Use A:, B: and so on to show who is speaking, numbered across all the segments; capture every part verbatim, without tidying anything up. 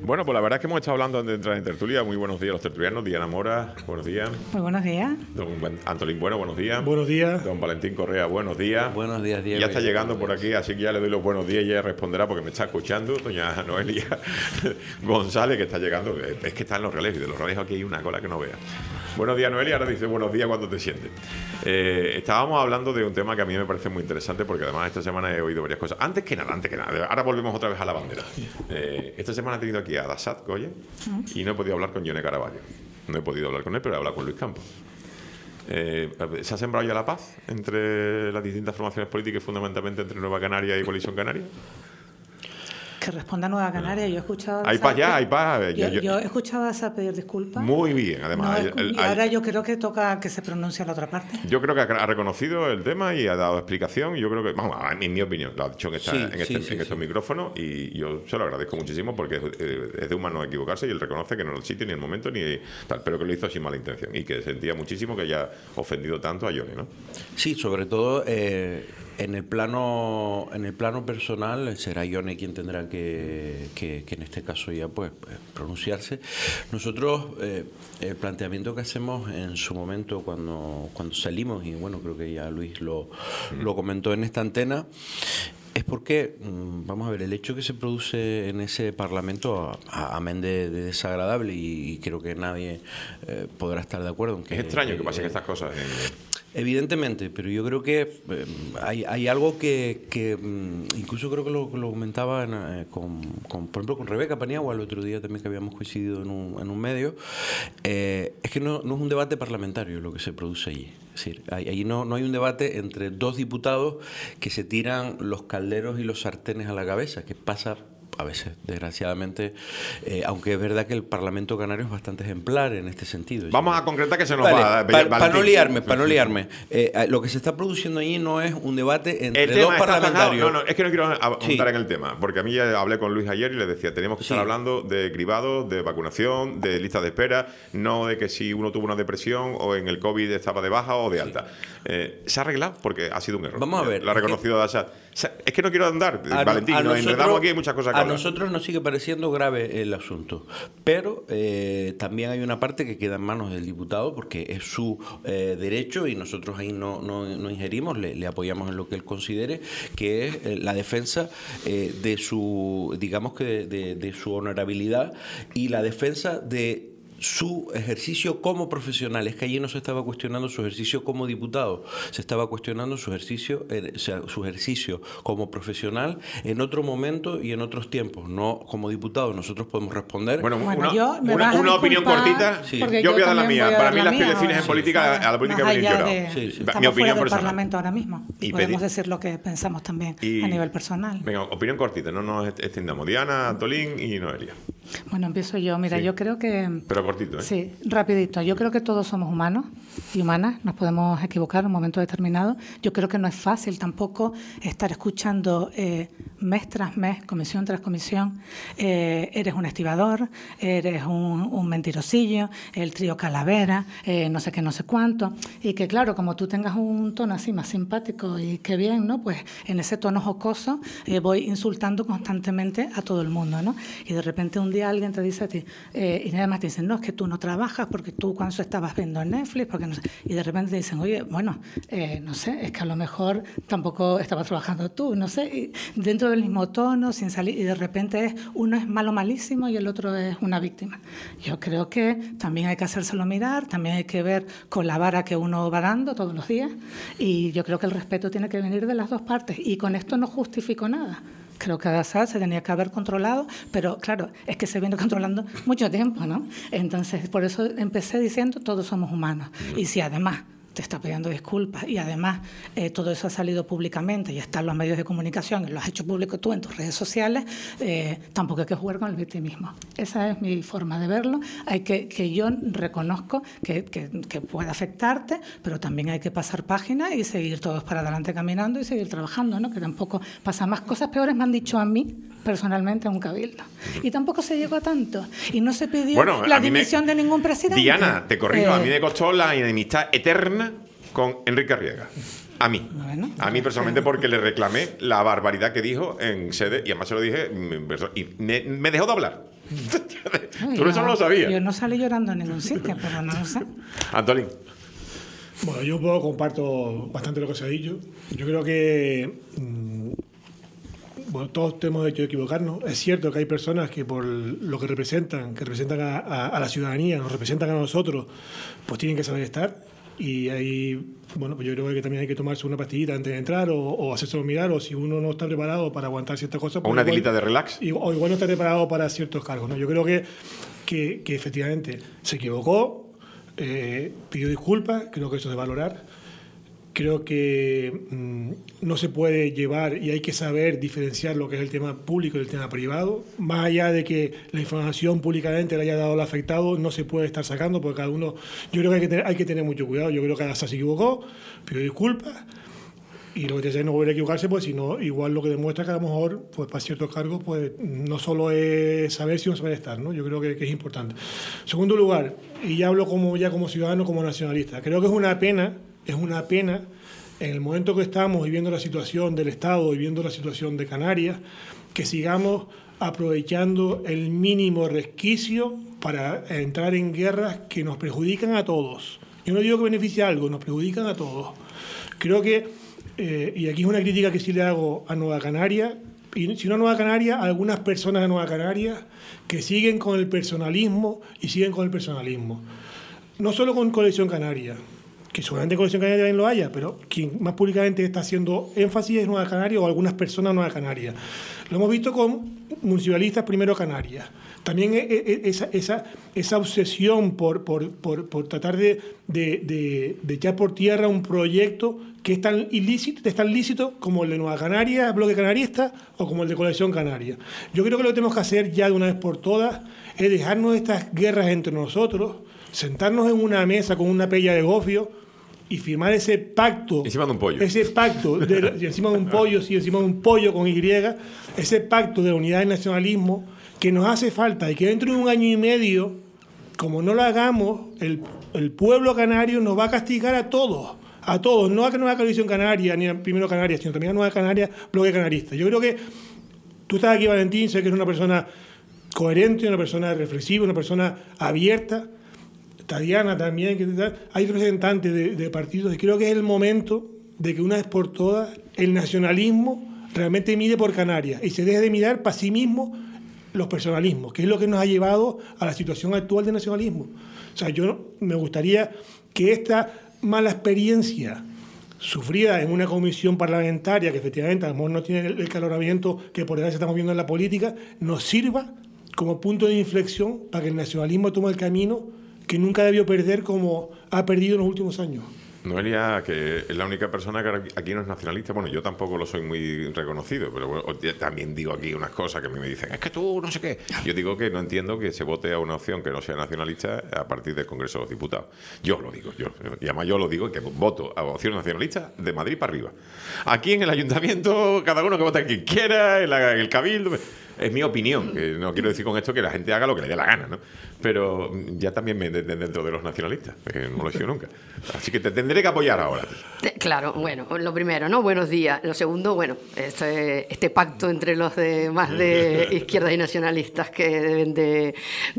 A: Bueno, pues la verdad es que hemos estado hablando antes de entrar en tertulia. Muy buenos días a los tertulianos. Diana Mora, buenos días.
B: Muy buenos días.
A: Don Antolín Bueno, buenos días.
C: Buenos días.
A: Don Valentín Correa, buenos días.
D: Buenos días, Diego.
A: Ya está llegando por aquí, así que ya le doy los buenos días y ella responderá porque me está escuchando. Doña Noelia González, que está llegando. Es que está en los relés y de los relés aquí hay una cola que no vea. Buenos días, Noelia. Ahora dice buenos días cuando te sientes. Eh, estábamos hablando de un tema que a mí me parece muy interesante porque además esta semana he oído varias cosas. Antes que nada, antes que nada. Ahora volvemos otra vez a la bandera. Eh, esta semana he tenido aquí a Dasat Goye y no he podido hablar con Yone Caraballo. No he podido hablar con él, pero he hablado con Luis Campos. Eh, ¿Se ha sembrado ya la paz entre las distintas formaciones políticas y fundamentalmente entre Nueva Canaria y Coalición Canaria?
B: Que responda Nueva Canaria. Yo he escuchado...
A: Hay paz ya, hay paz.
B: Yo, yo, yo he escuchado a esa pedir disculpas.
A: Muy bien, además.
B: No, el, y ahora hay, yo creo que toca que se pronuncie la otra parte.
A: Yo creo que ha reconocido el tema y ha dado explicación. Y yo creo que, vamos, en mi opinión, lo ha dicho en, esta, sí, en, este, sí, sí, en estos sí. micrófonos. Y yo se lo agradezco muchísimo porque es, es de humano equivocarse y él reconoce que no es el sitio ni el momento ni tal, pero que lo hizo sin mala intención y que sentía muchísimo que haya ofendido tanto a Yone, ¿no?
D: Sí, sobre todo eh, en el plano en el plano personal será Yone quien tendrá que, que, que en este caso ya pues pronunciarse. Nosotros eh, el planteamiento que hacemos en su momento cuando cuando salimos, y bueno, creo que ya Luis lo, mm. lo comentó en esta antena, es porque, vamos a ver, el hecho que se produce en ese Parlamento, amén de, de desagradable, y, y creo que nadie eh, podrá estar de acuerdo en que...
A: Es extraño
D: eh,
A: que pasen
D: eh,
A: estas cosas. En...
D: Evidentemente, pero yo creo que eh, hay, hay algo que, que incluso creo que lo, lo comentaba en, eh, con, con, por ejemplo, con Rebeca Paniagua el otro día también, que habíamos coincidido en un, en un medio, eh, es que no, no es un debate parlamentario lo que se produce allí. Es decir, ahí no, no hay un debate entre dos diputados que se tiran los calderos y los sartenes a la cabeza, que pasa a veces, desgraciadamente, eh, aunque es verdad que el Parlamento Canario es bastante ejemplar en este sentido.
A: Vamos
D: ¿sí?
A: a concretar que se nos
D: vale,
A: va a...
D: Para pa no liarme, para no liarme. Eh, lo que se está produciendo allí no es un debate entre
A: el
D: dos parlamentarios.
A: No, no, es que no quiero apuntar
D: sí.
A: en el tema, porque a mí ya hablé con Luis ayer y le decía, tenemos que estar sí. hablando de cribados, de vacunación, de listas de espera, no de que si uno tuvo una depresión o en el COVID estaba de baja o de alta. Sí. Eh, se ha arreglado porque ha sido un error.
D: Vamos a ver.
A: Lo ha reconocido Dasat. Es que no quiero andar,
D: a,
A: Valentín,
D: a
A: nos
D: nosotros,
A: enredamos aquí, hay muchas cosas que
D: A
A: hablar.
D: nosotros nos sigue pareciendo grave el asunto, pero eh, también hay una parte que queda en manos del diputado porque es su eh, derecho y nosotros ahí no, no, no ingerimos, le, le apoyamos en lo que él considere, que es eh, la defensa eh, de su, digamos que de, de, de su honorabilidad y la defensa de su ejercicio como profesional. Es que allí no se estaba cuestionando su ejercicio como diputado, se estaba cuestionando su ejercicio, eh, o sea, su ejercicio como profesional en otro momento y en otros tiempos, no como diputado. Nosotros podemos responder.
A: Bueno,
B: bueno
A: una,
B: yo me
A: una, una opinión cortita.
D: Sí.
A: Yo, yo voy a dar la mía. Para mí las elecciones en
B: sí,
A: política, a la política me vienen llorado.
B: De, sí, sí. Estamos
A: Mi opinión
B: fuera del
A: personal.
B: Parlamento ahora mismo y, y podemos pedir, decir lo que pensamos también y, a nivel personal.
A: Venga, opinión cortita, no nos extendamos. Diana, Antolín y Noelia.
B: Bueno, empiezo yo. Mira,
A: sí.
B: yo creo que...
A: Pero cortito, ¿eh?
B: Sí, rapidito. Yo creo que todos somos humanos y humanas. Nos podemos equivocar en un momento determinado. Yo creo que no es fácil tampoco estar escuchando eh, mes tras mes, comisión tras comisión, eh, eres un estibador, eres un, un mentirosillo, el trío Calavera, eh, no sé qué, no sé cuánto. Y que, claro, como tú tengas un tono así más simpático y qué bien, ¿no? Pues en ese tono jocoso eh, voy insultando constantemente a todo el mundo, ¿no? Y de repente un día alguien te dice a ti, eh, y además te dicen, no, es que tú no trabajas porque tú cuando estabas viendo Netflix, porque no sé. Y de repente te dicen, oye, bueno, eh, no sé, es que a lo mejor tampoco estabas trabajando tú, no sé, y dentro del mismo tono, sin salir, y de repente es, uno es malo malísimo y el otro es una víctima. Yo creo que también hay que hacérselo mirar, también hay que ver con la vara que uno va dando todos los días, y yo creo que el respeto tiene que venir de las dos partes, y con esto no justifico nada. Creo que Dasat se tenía que haber controlado, pero claro, es que se viene controlando mucho tiempo, ¿no? Entonces, por eso empecé diciendo, todos somos humanos. Y si además te está pidiendo disculpas y además eh, todo eso ha salido públicamente y está en los medios de comunicación y lo has hecho público tú en tus redes sociales, eh, tampoco hay que jugar con el victimismo. Esa es mi forma de verlo. Hay que, que yo reconozco que, que, que puede afectarte, pero también hay que pasar página y seguir todos para adelante caminando y seguir trabajando, ¿no? Que tampoco pasan más cosas peores, me han dicho a mí personalmente, a un cabildo. Y tampoco se llegó a tanto. Y no se pidió bueno, la dimisión me... de ningún presidente.
A: Diana, te corrijo, eh... a mí me costó la enemistad eterna con Enrique Arriaga. A mí. Bueno, a mí personalmente porque le reclamé la barbaridad que dijo en sede, y además se lo dije, y me, me dejó de hablar. Tú eso no lo sabías.
B: Yo no salí llorando en ningún sitio, pero no lo sé.
A: Antolín.
C: Bueno, yo un poco comparto bastante lo que se ha dicho. Yo creo que mmm, bueno, todos tenemos derecho a equivocarnos. Es cierto que hay personas que por lo que representan, que representan a, a, a la ciudadanía, nos representan a nosotros, pues tienen que saber estar. Y ahí, bueno, pues yo creo que también hay que tomarse una pastillita antes de entrar o, o hacérselo mirar, o si uno no está preparado para aguantar ciertas cosas...
A: O
C: pues
A: una
C: igual,
A: dilita de relax.
C: Y, o igual no está preparado para ciertos cargos, ¿no? Yo creo que, que, que efectivamente se equivocó, eh, pidió disculpas, creo que eso es de valorar. Creo que mmm, no se puede llevar y hay que saber diferenciar lo que es el tema público y el tema privado. Más allá de que la información públicamente le haya dado al afectado, no se puede estar sacando porque cada uno... Yo creo que hay que tener, hay que tener mucho cuidado. Yo creo que Adasa se equivocó, pidió disculpas y lo que te dice es no volver a equivocarse, pues sino igual lo que demuestra que a lo mejor pues para ciertos cargos pues no solo es saber, sino saber estar, ¿no? Yo creo que, que es importante. En segundo lugar, y ya hablo como, ya como ciudadano, como nacionalista, creo que es una pena Es una pena, en el momento que estamos viviendo la situación del Estado y viendo la situación de Canarias, que sigamos aprovechando el mínimo resquicio para entrar en guerras que nos perjudican a todos. Yo no digo que beneficie a algo, nos perjudican a todos. Creo que, eh, y aquí es una crítica que sí le hago a Nueva Canaria, y si no a Nueva Canaria, a algunas personas de Nueva Canaria que siguen con el personalismo y siguen con el personalismo. No solo con Coalición Canaria, que seguramente Coalición Canaria también lo haya, pero quien más públicamente está haciendo énfasis es Nueva Canaria o algunas personas de Nueva Canaria. Lo hemos visto con municipalistas primero Canarias. También esa, esa, esa obsesión por, por, por, por tratar de, de, de, de echar por tierra un proyecto que es tan ilícito, es tan lícito como el de Nueva Canaria, Bloque Canarista, o como el de Coalición Canaria. Yo creo que lo que tenemos que hacer ya de una vez por todas es dejarnos estas guerras entre nosotros, sentarnos en una mesa con una pella de gofio y firmar ese pacto.
A: Encima de un pollo.
C: Ese pacto, de, encima de un pollo, sí, encima de un pollo con Y, ese pacto de la unidad del nacionalismo que nos hace falta y que dentro de un año y medio, como no lo hagamos, el, el pueblo canario nos va a castigar a todos, a todos, no a que Nueva Coalición Canaria, ni a Primero Canarias, sino también a Nueva Canaria, Bloque Canarista. Yo creo que tú estás aquí, Valentín, sé que eres una persona coherente, una persona reflexiva, una persona abierta. Tadiana también, que hay representantes de, de partidos y creo que es el momento de que una vez por todas el nacionalismo realmente mide por Canarias y se deje de mirar para sí mismo los personalismos, que es lo que nos ha llevado a la situación actual de nacionalismo. O sea, yo me gustaría que esta mala experiencia sufrida en una comisión parlamentaria, que efectivamente a lo mejor no tiene el caloramiento que por desgracia estamos viendo en la política, nos sirva como punto de inflexión para que el nacionalismo tome el camino que nunca debió perder como ha perdido en los últimos años.
A: Noelia, que es la única persona que aquí no es nacionalista. Bueno, yo tampoco lo soy muy reconocido, pero bueno, también digo aquí unas cosas que a mí me dicen, es que tú no sé qué. Yo digo que no entiendo que se vote a una opción que no sea nacionalista a partir del Congreso de los Diputados. Yo lo digo, yo. Y además yo lo digo, que voto a opción nacionalista de Madrid para arriba. Aquí en el Ayuntamiento, cada uno que vote quien quiera, en, la, en el Cabildo... Es mi opinión, que no quiero decir con esto que la gente haga lo que le dé la gana, ¿no? Pero ya también me entienden dentro de los nacionalistas, que no lo he sido nunca. Así que te tendré que apoyar ahora.
E: Claro, bueno, lo primero, ¿no? Buenos días. Lo segundo, bueno, este, este pacto entre los de más de izquierdas y nacionalistas que deben de,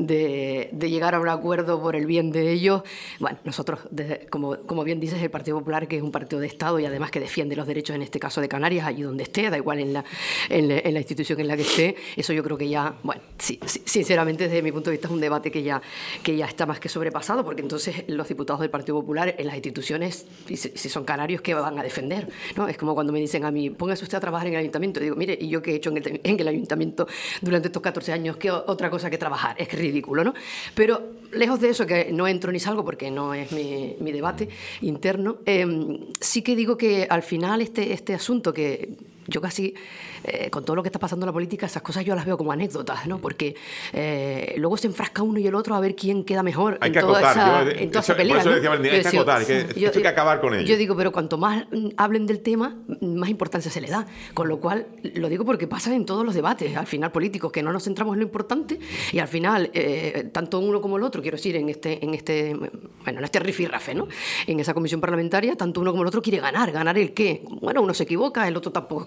E: de, de llegar a un acuerdo por el bien de ellos. Bueno, nosotros, desde, como, como bien dices, el Partido Popular, que es un partido de Estado y además que defiende los derechos, en este caso de Canarias, allí donde esté, da igual en la, en la, en la institución en la que esté. Eso yo creo que ya, bueno, sí, sí, sinceramente desde mi punto de vista es un debate que ya, que ya está más que sobrepasado, porque entonces los diputados del Partido Popular en las instituciones, si, si son canarios, ¿qué van a defender? ¿No? Es como cuando me dicen a mí, póngase usted a trabajar en el ayuntamiento. Y digo, mire, ¿y yo qué he hecho en el, en el ayuntamiento durante estos catorce años? ¿Qué otra cosa que trabajar? Es que es ridículo, ¿no? Pero lejos de eso, que no entro ni salgo porque no es mi, mi debate interno, eh, sí que digo que al final este, este asunto que yo casi, eh, con todo lo que está pasando en la política, esas cosas yo las veo como anécdotas, ¿no? Porque eh, luego se enfrasca uno y el otro a ver quién queda mejor
A: hay
E: en,
A: que
E: toda
A: acotar,
E: esa,
A: yo,
E: en toda
A: eso,
E: esa pelea,
A: por eso
E: ¿no?
A: decía Valentín, hay que acotar, que,
E: yo,
A: esto hay que acabar con ello.
E: Yo digo, pero cuanto más hablen del tema, más importancia se le da. Con lo cual, lo digo porque pasa en todos los debates, al final políticos, que no nos centramos en lo importante y al final, eh, tanto uno como el otro, quiero decir, en este, en este, bueno, en este rifirrafe, ¿no? En esa comisión parlamentaria, tanto uno como el otro quiere ganar. ¿Ganar el qué? Bueno, uno se equivoca, el otro tampoco es que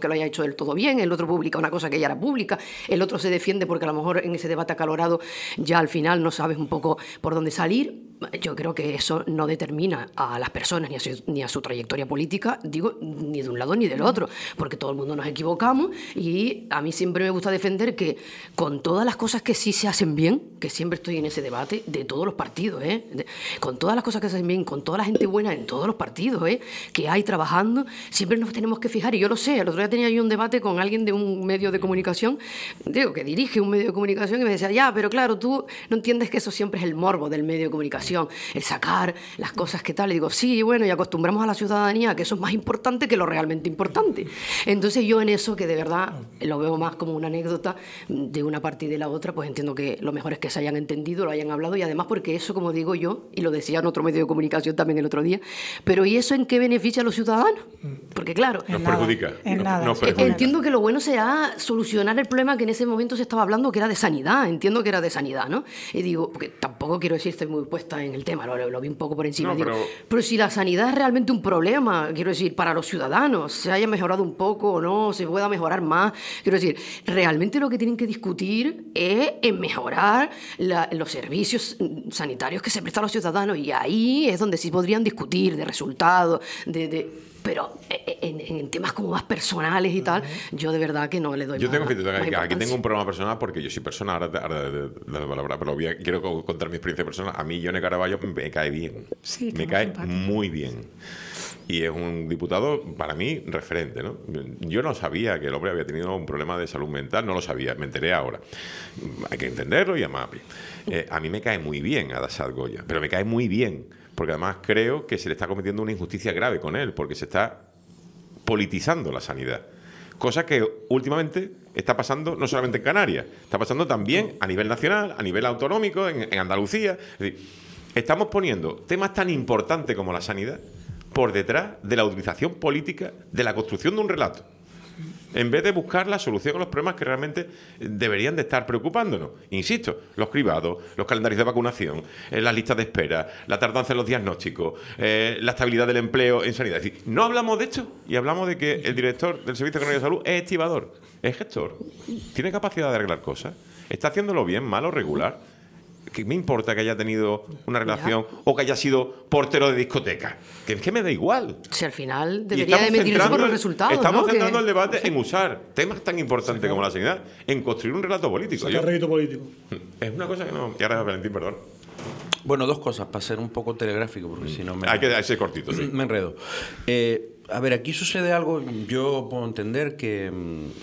E: lo haya hecho del todo bien, el otro publica una cosa que ya era pública, el otro se defiende porque a lo mejor en ese debate acalorado ya al final no sabes un poco por dónde salir. Yo creo que eso no determina a las personas ni a su, ni a su trayectoria política, digo, ni de un lado ni del otro, porque todo el mundo nos equivocamos y a mí siempre me gusta defender que con todas las cosas que sí se hacen bien, que siempre estoy en ese debate de todos los partidos, ¿eh? de, con todas las cosas que se hacen bien, con toda la gente buena en todos los partidos ¿eh? que hay trabajando, siempre nos tenemos que fijar, y yo lo sé, el otro día tenía yo un debate con alguien de un medio de comunicación, digo, que dirige un medio de comunicación y me decía, ya, pero claro, tú no entiendes que eso siempre es el morbo del medio de comunicación, el sacar las cosas que tal. Le digo, sí, bueno, y acostumbramos a la ciudadanía que eso es más importante que lo realmente importante. Entonces yo en eso, que de verdad lo veo más como una anécdota de una parte y de la otra, pues entiendo que lo mejor es que se hayan entendido, lo hayan hablado, y además porque eso, como digo yo, y lo decía en otro medio de comunicación también el otro día, pero ¿y eso en qué beneficia a los ciudadanos? Porque claro,
A: nos perjudica.
B: En
A: nos,
B: nada.
A: nos perjudica.
E: Entiendo que lo bueno será solucionar el problema que en ese momento se estaba hablando, que era de sanidad, entiendo que era de sanidad, ¿no? Y digo, porque tampoco quiero decir, estoy muy puesta en el tema, Lo, lo vi un poco por encima.
A: No,
E: Digo,
A: pero...
E: pero si la sanidad es realmente un problema, quiero decir, para los ciudadanos, se haya mejorado un poco o no, se pueda mejorar más, quiero decir, realmente lo que tienen que discutir es en mejorar la, los servicios sanitarios que se prestan a los ciudadanos, y ahí es donde sí podrían discutir de resultados, de... de pero en, en temas como más personales y tal, yo de verdad que no le doy
A: Yo
E: más,
A: tengo que
E: más
A: aquí
E: importancia.
A: tengo un problema personal porque yo soy persona, ahora, ahora de, de, de la palabra, pero voy a, quiero contar mi experiencia personal. A mí Yone Caraballo me cae bien,
B: Sí,
A: me cae muy bien. Y es un diputado, para mí, referente, ¿no? Yo no sabía que el hombre había tenido un problema de salud mental, no lo sabía, me enteré ahora. Hay que entenderlo y además... Eh, a mí me cae muy bien Adasad Goya, pero me cae muy bien, porque además creo que se le está cometiendo una injusticia grave con él, porque se está politizando la sanidad. Cosa que últimamente está pasando no solamente en Canarias, está pasando también a nivel nacional, a nivel autonómico, en, en Andalucía. Es decir, estamos poniendo temas tan importantes como la sanidad por detrás de la utilización política de la construcción de un relato, en vez de buscar la solución a los problemas que realmente deberían de estar preocupándonos. Insisto, los cribados, los calendarios de vacunación, eh, las listas de espera, la tardanza en los diagnósticos, eh, la estabilidad del empleo en sanidad. Es decir, no hablamos de esto y hablamos de que el director del Servicio Canario de Salud es estibador, es gestor, tiene capacidad de arreglar cosas, está haciéndolo bien, mal o regular. ¿Qué me importa que haya tenido una relación ya. o que haya sido portero de discoteca? Que es que me da igual.
E: Si al final debería de medirse por los resultados.
A: Estamos
E: ¿no?
A: centrando
E: que...
A: el debate en usar temas tan importantes como la sanidad, en construir un relato político.
C: Sacar rédito político.
A: Es una cosa que no... Y ahora, Valentín, perdón.
D: Bueno, dos cosas, para ser un poco telegráfico, porque si no me...
A: Hay que ser cortito, sí.
D: Me enredo. Eh, a ver, aquí sucede algo, yo puedo entender que,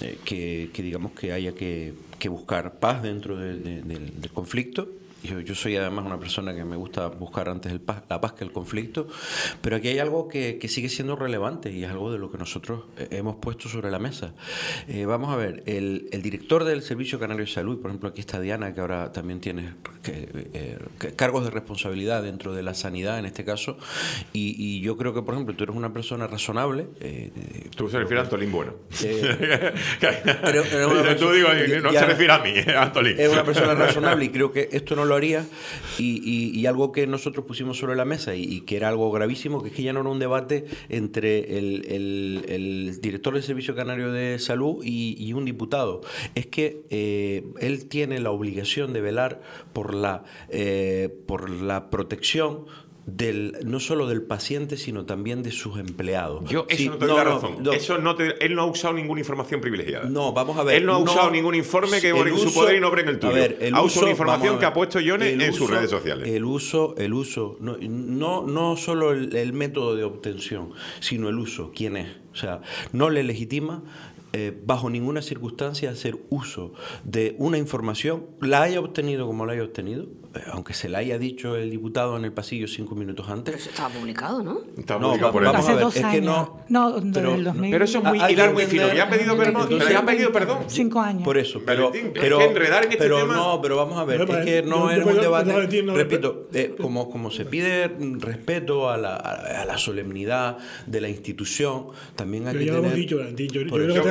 D: que, que digamos, que haya que, que buscar paz dentro de, de, del, del conflicto. Yo, yo soy además una persona que me gusta buscar antes el paz, la paz que el conflicto, pero aquí hay algo que, que sigue siendo relevante y es algo de lo que nosotros hemos puesto sobre la mesa. Eh, vamos a ver, el, el director del Servicio Canario de Salud, por ejemplo, aquí está Diana, que ahora también tiene que, eh, cargos de responsabilidad dentro de la sanidad en este caso, y, y yo creo que, por ejemplo, tú eres una persona razonable. Eh,
A: tú se refieres a Antolín Bueno.
D: Eh,
A: pero, pero tú digo, no ya, se refiere a mí, a Antolín.
D: Es una persona razonable y creo que esto no lo haría, y, y, y algo que nosotros pusimos sobre la mesa y, y que era algo gravísimo, que es que ya no era un debate entre el, el, el director del Servicio Canario de Salud y, y un diputado, es que eh, él tiene la obligación de velar por la, eh, por la protección del, no solo del paciente, sino también de sus empleados.
A: Yo eso
D: sí,
A: no te doy
D: no,
A: la
D: no,
A: razón.
D: No.
A: Eso no te, él no ha usado ninguna información privilegiada.
D: No, vamos a ver.
A: Él no ha
D: no,
A: usado ningún informe que en su poder y no en el tuyo.
D: Ver, el
A: ha
D: uso,
A: usado una información
D: ver,
A: que ha puesto Yone en
D: uso,
A: sus redes sociales.
D: El uso, el uso, no, no, no solo el, el método de obtención, sino el uso, quién es. O sea, no le legitima Eh, bajo ninguna circunstancia hacer uso de una información, la haya obtenido como la haya obtenido, eh, aunque se la haya dicho el diputado en el pasillo cinco minutos antes.
E: Pero eso estaba publicado, ¿no?
A: Estaba
D: no,
A: publicado
D: va,
A: por él.
B: Hace
D: ver,
B: dos
D: es
B: años.
D: que no,
B: no,
D: pero,
B: del dos mil.
A: Pero eso es muy
D: hay
A: hilar
D: que
A: muy fino. Le han pedido perdón.
D: Entonces,
A: Le han pedido perdón.
B: Cinco años.
D: Por eso, pero,
A: Valentín,
D: pero,
A: es que enredar en este
D: pero
A: tema...
D: no, pero vamos a ver,
C: Pero,
D: es que no
C: yo-
D: es
C: yo-
D: un
C: yo-
D: debate,
C: Valentín, no,
D: repito, eh, como, como se pide respeto a la, a, a la solemnidad de la institución, también hay
C: Pero
D: que
C: ya lo
D: tener...
C: hemos dicho, Valentín. Yo, yo
D: Por
C: creo
A: eso,
C: que
A: hombre,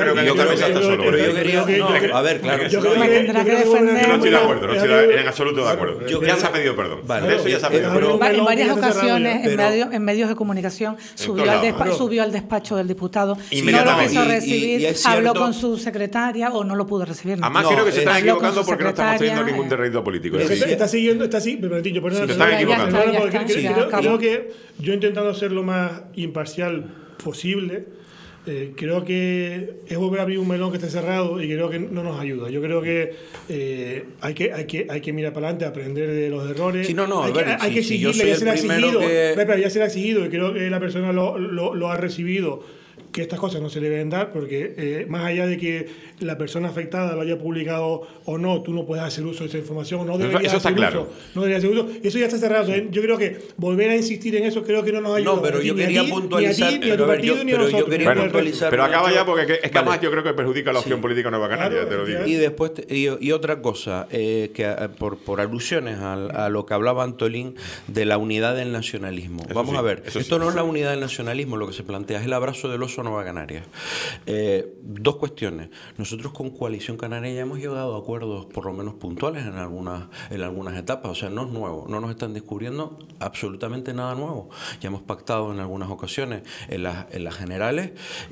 A: creo que
D: yo
A: esta
D: creo
A: mesa
D: que-
A: está solo.
D: pero yo
A: Yo
D: quería-
A: creo
D: no,
A: que-
D: a ver, claro.
C: Yo
A: No,
C: creo
B: Me
C: que-
B: tendrá
C: yo
B: que
C: creo que
B: defender.
A: Yo no estoy de acuerdo, no estoy de-
C: Claro.
A: en absoluto de acuerdo.
C: Yo
A: Ya
C: creo-
A: se ha pedido perdón.
D: Vale.
A: De eso ya se ha pedido
D: Eh,
A: perdón.
D: pero-
B: En varias
C: ya se ha cerrado
B: ocasiones
C: ya.
B: en,
D: Pero-
B: medio- en medios de comunicación subió
A: todos
B: al, despa-
C: lados.
B: subió al despacho del diputado, no lo
A: Inmediatamente.
B: quiso
D: Y- y-
B: recibir,
D: y es
B: habló
D: cierto-
B: con su secretaria o no lo pudo recibir. ¿no?
A: Además,
D: No,
A: creo que se
D: eh,
A: están
B: habló con
A: equivocando
B: su
A: porque no estamos teniendo
B: secretaria,
A: ningún
B: eh.
A: derrito político.
C: Pero
A: Es
C: está,
A: decir,
C: está siguiendo, está así, perdón, perdona,
A: Sí, te estás
C: perdona,
A: equivocando.
C: perdona,
B: Ya
C: porque
B: está,
C: creo-
B: ya
C: creo-
B: acabó.
C: creo que yo intentando ser lo más imparcial posible, eh, creo que es volver a abrir un melón que está cerrado y creo que no nos ayuda. Yo creo que eh, hay que hay que hay que mirar para adelante, aprender de los errores.
D: Sí, no, no,
C: hay
D: a ver,
C: que, hay
D: si-
C: que
D: si yo
C: exigirle,
D: soy
C: ya
D: el
C: se le ha
D: primero
C: exigido,
D: que-
C: Pepe, ya se le ha exigido y creo que la persona lo, lo, lo ha recibido, que estas cosas no se le deben dar porque eh, más allá de que la persona afectada lo haya publicado o no, tú no puedes hacer uso de esa información, no
A: Eso-
C: deberías
A: eso está
C: hacer
A: claro.
C: uso, no deberías hacer uso. Eso ya está cerrado. Entonces, yo creo que volver a insistir en eso creo que no nos ayuda.
D: No, pero
C: ni
D: yo
C: a
D: quería
C: ti,
D: puntualizar,
C: ni a ti, ni a
D: pero
C: tu
D: a ver, yo-
C: partido, ni a
D: pero yo
C: nosotros,
D: quería
C: ni al
A: Bueno,
C: resto.
D: puntualizar-
A: pero acaba ya porque es que, es que
D: Vale.
A: además yo creo que perjudica la opción política Nueva Canaria,
C: Claro,
A: te lo digo.
C: ya.
D: Y después te- y, y otra cosa, eh, que a- por, por alusiones al- a, lo que hablaba Antolín de la unidad del nacionalismo.
A: Eso
D: Vamos
A: sí,
D: a ver,
A: eso
D: esto
A: sí.
D: no es la unidad del nacionalismo, lo que se plantea es el abrazo del oso a Nueva Canarias. Eh, dos cuestiones. Nosotros con Coalición Canaria ya hemos llegado a acuerdos por lo menos puntuales en algunas, en algunas etapas, o sea, no es nuevo, no nos están descubriendo absolutamente nada nuevo. Ya hemos pactado en algunas ocasiones en las, en las generales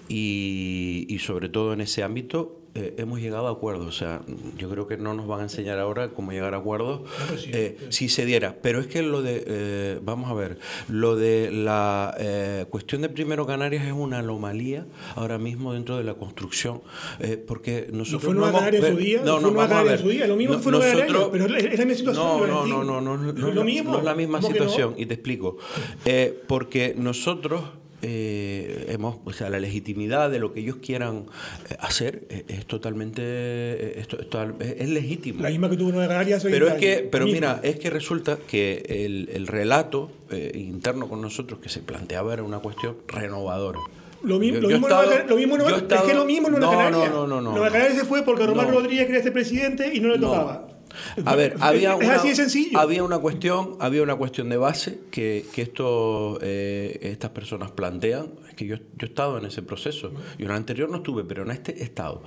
D: y, y sobre todo en ese ámbito eh, hemos llegado a acuerdos. O sea, yo creo que no nos van a enseñar ahora cómo llegar a acuerdos
C: pues sí,
D: eh, si se diera. Pero es que lo de, eh, vamos a ver, lo de la eh, cuestión de Primero Canarias es una anomalía ahora mismo dentro de la construcción, eh, porque nosotros
C: fue
D: no
C: Nueva
D: hemos...
C: Canaria en su día,
D: No,
C: fue
D: no,
C: Nueva
D: vamos a
C: Canaria en
D: ver.
C: su día, lo mismo
D: No-
C: fue Nueva Canaria,
D: nosotros-
C: pero es la misma situación,
D: No, no,
C: Valentín.
D: no, no, no, no,
C: Es
D: no,
C: lo mismo.
D: no es la misma
C: ¿Cómo que no?
D: situación, y te explico. Eh, porque nosotros... Eh, hemos, o sea, la legitimidad de lo que ellos quieran eh, hacer es, es totalmente eh, es, es, es legítimo.
C: La misma que tuvo Nueva Canaria hace
D: Pero es
C: veinte
D: que,
C: años,
D: pero
C: la
D: mira,
C: misma.
D: es que resulta que el, el relato eh, interno con nosotros que se planteaba era una cuestión renovadora.
C: Lo mismo,
D: Yo-
C: lo
D: yo he
C: mismo, Nueva
D: estado-
C: Canaria- lo mismo Nueva-
D: yo he estado-
C: es que lo mismo en Nueva
D: no,
C: Canaria.
D: no, no, no, no,
C: Nueva
D: no.
C: Canaria se fue porque Romano
D: No.
C: Rodríguez quería ser presidente y no le
D: No.
C: tocaba.
D: A ver, había
C: es
D: una,
C: así de sencillo.
D: había una cuestión, había una cuestión de base que, que esto, eh, estas personas plantean. Es que yo, yo he estado en ese proceso. Yo en el anterior no estuve, pero en este he estado.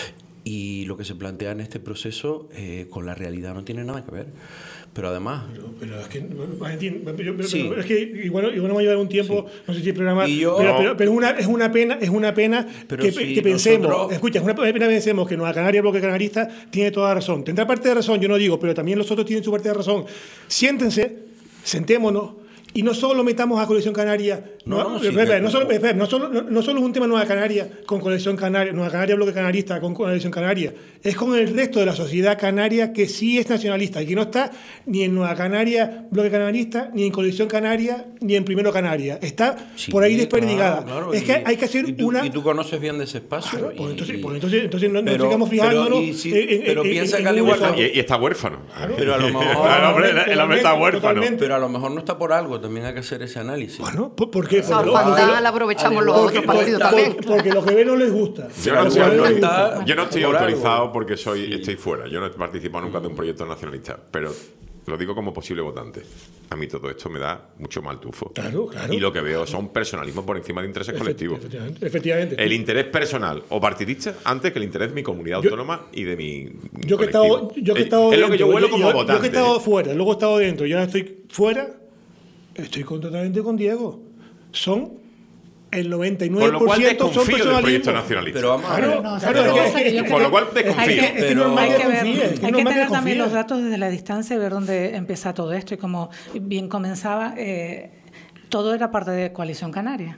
D: Y lo que se plantea en este proceso eh, con la realidad no tiene nada que ver. Pero además...
C: Pero, pero es que, Valentín, pero- pero-
D: Sí.
C: pero es que igual, igual nos va a llevar un tiempo, no sé si el programa,
D: Y yo-
C: pero, pero, pero es, una, es una pena, es una pena
D: Pero
C: que,
D: si
C: que pensemos,
D: nosotros-
C: escucha, es una pena que pensemos que Nueva Canaria, el bloque canarista, tiene toda la razón. Tendrá parte de razón, yo no digo, pero también los otros tienen su parte de razón. Siéntense, sentémonos. Y no solo metamos a Coalición Canaria,
D: No,
C: no,
D: no, sí,
C: espera,
D: que-
C: no, solo, espera, no, solo, no, no solo es un tema Nueva Canaria con Coalición Canaria, Nueva Canaria Bloque Canarista con Coalición Canaria, es con el resto de la sociedad canaria que sí es nacionalista y que no está ni en Nueva Canaria Bloque Canarista, ni en Coalición Canaria, ni en Primero Canaria. Está
D: Sí,
C: por ahí desperdigada.
D: claro, claro.
C: Es
D: Y-
C: que hay que hacer
D: y tú,
C: una...
D: Y tú conoces bien de ese espacio.
C: Claro, pues
D: y-
C: entonces,
D: y-
C: pues entonces, entonces no, no
D: pero-
C: sigamos
D: pero-
C: fijándonos
D: y si-
C: en- en-
D: pero
C: en-
D: piensa
C: en
D: que al
C: un
D: igual-
C: solo.
A: Y, y está huérfano.
D: Pero a lo mejor-
A: Claro, hombre, el hombre está
C: Totalmente,
A: huérfano.
C: totalmente.
D: Pero a lo mejor no está por algo, también hay que hacer ese análisis.
C: Bueno, ¿por por qué?
E: Esa
C: Porque lo-
E: orfandad
C: porque lo-
E: la aprovechamos los
C: porque-
E: otros partidos
C: porque-
E: también.
C: Porque lo que ve no les gusta.
A: Yo
D: Pero
A: no,
D: a lo
A: yo
D: mejor
A: no-
D: no está
A: yo no estoy
D: por algo.
A: autorizado porque soy, estoy fuera. Yo no he participado nunca de un proyecto nacionalista, pero lo digo como posible votante. A mí todo esto me da mucho mal tufo.
C: Claro, claro.
A: Y lo que veo son personalismos por encima de intereses colectivos.
C: Efectivamente. efectivamente.
A: El interés personal o partidista antes que el interés de mi comunidad
C: Yo-
A: autónoma y de mi
C: Yo que he
A: colectivo.
C: estado, yo que he
A: Es-
C: estado
A: es lo que yo
C: dentro,
A: vuelo como
C: yo-
A: votante.
C: Yo que he estado
A: ¿eh?
C: fuera, luego he estado dentro y ahora estoy fuera, estoy con- totalmente con Diego. Son el noventa y nueve
A: Con lo
C: por
A: cual
C: ciento son
A: desconfío del proyecto
C: personalismo.
A: nacionalista.
D: Pero vamos a ver.
C: Claro,
B: No, o sea,
C: claro,
B: pero-
C: es que-
B: que yo
C: es que-
A: con lo cual
C: es que-
A: desconfío.
C: es que- es que
D: Pero-
C: normal
B: Hay
C: que
B: que ver,
C: confíes, es que
B: hay que
C: normal
B: tener también
C: confíes.
B: los datos desde la distancia y ver dónde empieza todo esto. Y como bien comenzaba, eh, todo era parte de Coalición Canaria.